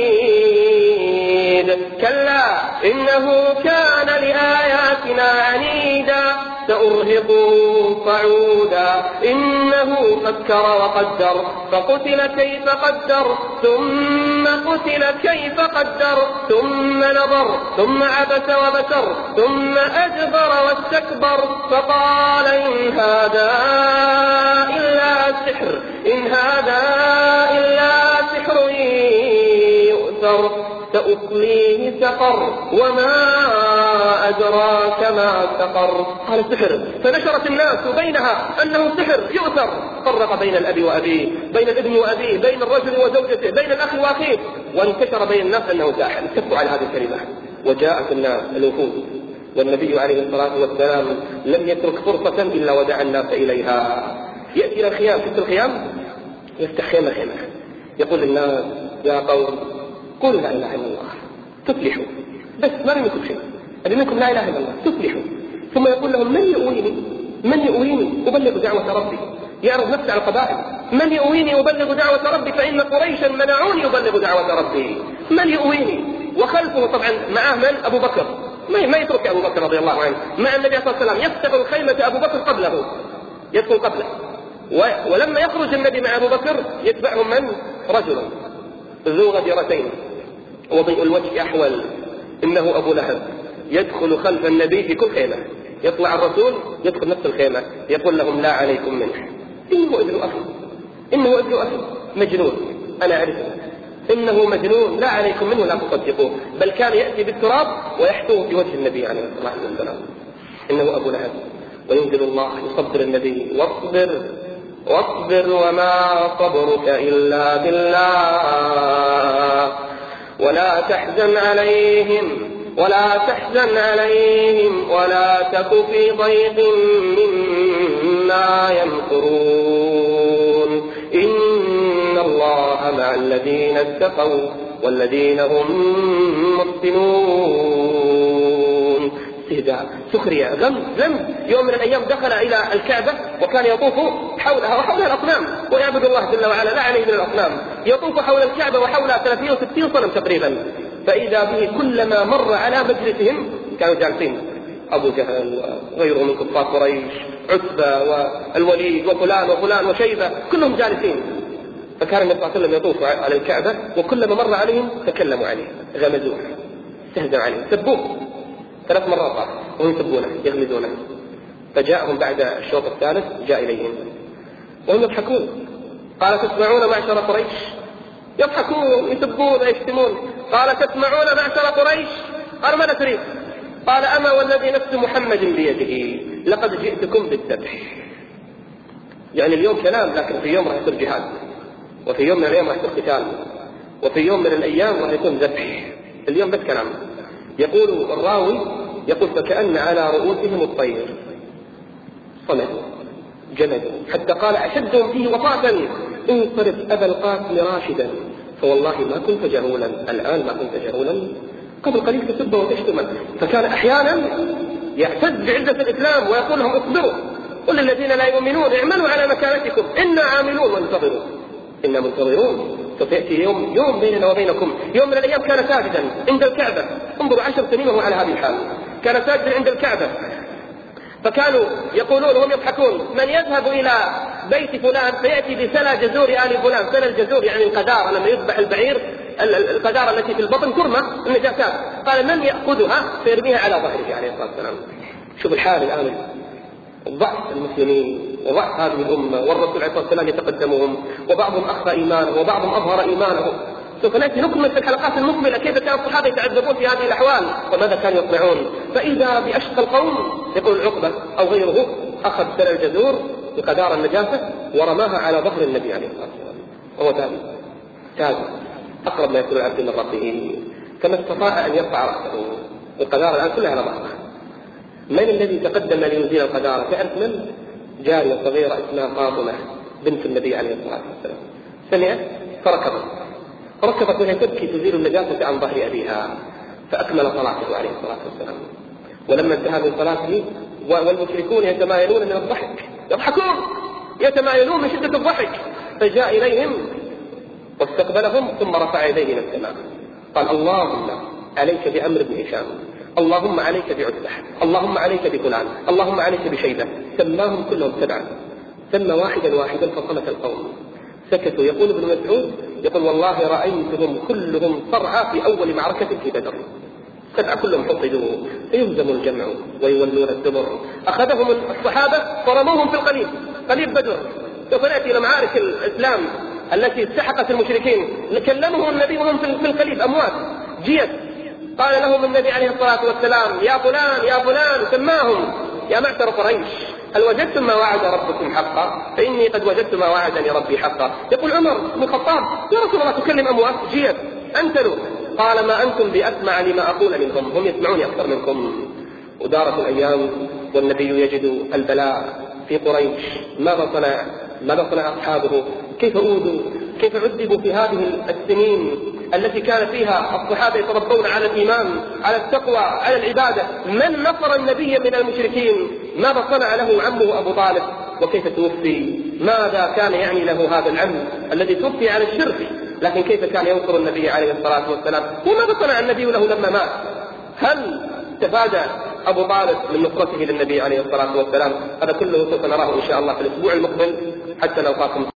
أزيد كلا إنه كان لآياتنا عنيدا سأرهقه صعودا إنه فكر وقدر فقتل كيف قدر ثم قتل كيف قدر ثم نظر ثم عبس وبسر ثم أدبر واستكبر فقال إن هذا إلا سحر إن هذا إلا سحر يؤثر سأصليه سقر وما أدراك ما سقر. قال سحر، فنشرت الناس بينها أنه سحر يؤثر، فرق بين الأب وأبيه، بين الابن وأبيه، بين الرجل وزوجته، بين الأخ وأخيه، وانتشر بين الناس أنه ساحر. اتفقوا على هذه الكلمة وجاءت الناس الوفود، والنبي عليه الصلاة والسلام لم يترك فرصة إلا ودعا الناس إليها. يأتي إلى الخيام، شفت الخيام؟ يفتح خيمة خيمة يقول للناس يا قوم قولوا لا إله إلا الله تفلحوا، بس ما منكم شيء، أبي منكم لا إله إلا الله تفلحوا. ثم يقول لهم من يؤويني من يؤويني أبلغ دعوة ربي، يعرض نفسه على القبائل، من يؤويني أبلغ دعوة ربي فإن قريشا منعوني أبلغ دعوة ربي، من يؤويني. وخلفه طبعا معه من؟ أبو بكر، ما يترك أبو بكر رضي الله عنه مع النبي صلى الله عليه وسلم، يفتح الخيمة أبو بكر قبله، يدخل قبله، ولما يخرج النبي مع أبو بكر يتبعهم من؟ رجل ذو غديرتين وضيء الوجه أحول، إنه أبو لهب، يدخل خلف النبي في كل خيمة، يطلع الرسول يدخل نفس الخيمة، يقول لهم لا عليكم منه، إنه ابن أخي إنه ابن أخي مجنون أنا أعرفه، إنه مجنون لا عليكم منه لا تصدقوه. بل كان يأتي بالتراب ويحتوه في وجه النبي عليه الصلاة والسلام، إنه أبو لهب. وينزل الله يصبر النبي واصبر واصبر وما صبرك إلا بالله ولا تحزن عليهم ولا تحزن عليهم ولا تك في ضيق مما يمكرون إن الله مع الذين اتقوا والذين هم محسنون. استهزاء، سخرية، غم، ذم. يوم من الأيام دخل إلى الكعبة وكان يطوف حولها وحولها الأصنام ويعبد الله جل وعلا لا عليه من الأصنام، يطوف حول الكعبة وحولها ثلاثمائة وستين صنم تقريبا. فإذا به كلما مر على مجلسهم كانوا جالسين أبو جهل وغيره من كفار قريش، عتبة والوليد وفلان وفلان وشيبة، كلهم جالسين. فكان النبي صلى الله عليه وسلم يطوف على الكعبة وكلما مر عليهم تكلموا عليه، غمزوه، استهزأوا عليه، سبوه ثلاث مرات وهم يسبونه يغمزونه. فجاءهم بعد الشوط الثالث جاء إليهم وهم يضحكون. قال تسمعون معشر قريش؟ يضحكون يسبون ويشتمون. قال تسمعون معشر قريش؟ قال ماذا تريد؟ قال أما والذي نفس محمد بيده لقد جئتكم بالذبح. يعني اليوم كلام لكن في يوم راح يصير جهاد، وفي يوم من الأيام راح يكون قتال، وفي يوم من الأيام راح يكون ذبح. اليوم بس كلام. يقول الراوي يقول فكأن على رؤوسهم الطير، صمدوا جمدوا، حتى قال أشدهم فيه وطاة انصرف أبا القاسم راشدا فوالله ما كنت جهولا، الآن ما كنت جهولا، قبل قليل تسبه وتشتمه. فكان أحيانا يعتز بعزة الإسلام ويقول لهم اصبروا، قل للذين لا يؤمنون اعملوا على مكانتكم إنا عاملون وانتظروا إنا منتظرون. سوف يأتي يوم يوم بيننا وبينكم. يوم من الأيام كان ساجدا عند الكعبة، انظروا عشر سنين وهو على هذه الحال، كان ساجدا عند الكعبة، فكانوا يقولون وهم يضحكون من يذهب إلى بيت فلان فيأتي بسلى جزور آل فلان. سلى الجزور يعني القذارة، لما يذبح البعير القذارة التي في البطن كرمة النجاسات، قال من يأخذها فيرميها على ظهره عليه الصلاة والسلام. شوف الحال الآن، ضعف المسلمين وضعف هذه الأمة، والرسول عليه الصلاة والسلام يتقدمهم، وبعضهم أخفى إيمانه وبعضهم أظهر إيمانه. سوف نأتي نكمل في الحلقات المقبلة كيف كان الصحابة يتعذبون في هذه الأحوال وماذا كانوا يصنعون. فإذا بأشقى القوم يقول عقبة أو غيره أخذ سلى الجزور بقدار النجاسة ورماها على ظهر النبي عليه الصلاة والسلام، وهو تابع تابع أقرب ما يكون العبد من ربه، كما استطاع أن يرفع رأسه. القدارة الآن كلها على ظهره. من الذي تقدم ليزيل القدارة؟ تعرف من؟ جارية صغيرة اسمها فاطمة بنت النبي عليه الصلاة والسلام، سمعت فركضت ركضت وهي تبكي تزيل النجاسة عن ظهر أبيها، فأكمل صلاته عليه الصلاة والسلام. ولما انتهى من صلاته والمشركون يتمايلون من الضحك، يضحكون يتمايلون من شدة الضحك، فجاء إليهم واستقبلهم ثم رفع يديه إلى السماء قال اللهم عليك بأمر بن هشام، اللهم عليك بعتبة، اللهم عليك بفلان، اللهم عليك بشيبة. سماهم كلهم سبعا، سمى واحدا واحدا فصمت القوم سكتوا. يقول ابن مسعود يقول والله رأيتهم كلهم صرعى في أول معركة في بدر، سبعة كلهم حصدوا فيهزم الجمع ويولون الدبر. أخذهم الصحابة فرموهم في القليب، قليب بدر. سوف نأتي إلى معارك الإسلام التي استحقت المشركين، كلمهم النبي وهم في القليب أموات جيت، قال لهم النبي عليه الصلاة والسلام يا فلان يا فلان، سماهم يا معشر قريش هل وجدتم ما وعد ربكم حقا؟ فإني قد وجدت ما وعدني ربي حقا. يقول عمر بن الخطاب يا رسول الله تكلم أموات جيت أنتلوا، قال ما أنتم بأسمع لما أقول منهم، هم يسمعوني أكثر منكم. ودارت الأيام والنبي يجد البلاء في قريش. ماذا صنع؟ ماذا صنع أصحابه؟ كيف أودوا؟ كيف عذبوا في هذه السنين التي كان فيها الصحابة يتربون على الإيمان، على التقوى، على العبادة؟ من نصر النبي من المشركين؟ ماذا صنع له عمه أبو طالب؟ وكيف توفي؟ ماذا كان يعني له هذا العم الذي توفي على الشرك، لكن كيف كان ينصر النبي عليه الصلاة والسلام؟ وماذا صنع النبي له لما مات؟ هل استفاد أبو طالب من نصرته للنبي عليه الصلاة والسلام؟ هذا كله سوف نراه إن شاء الله في الأسبوع المقبل، حتى لو فاكم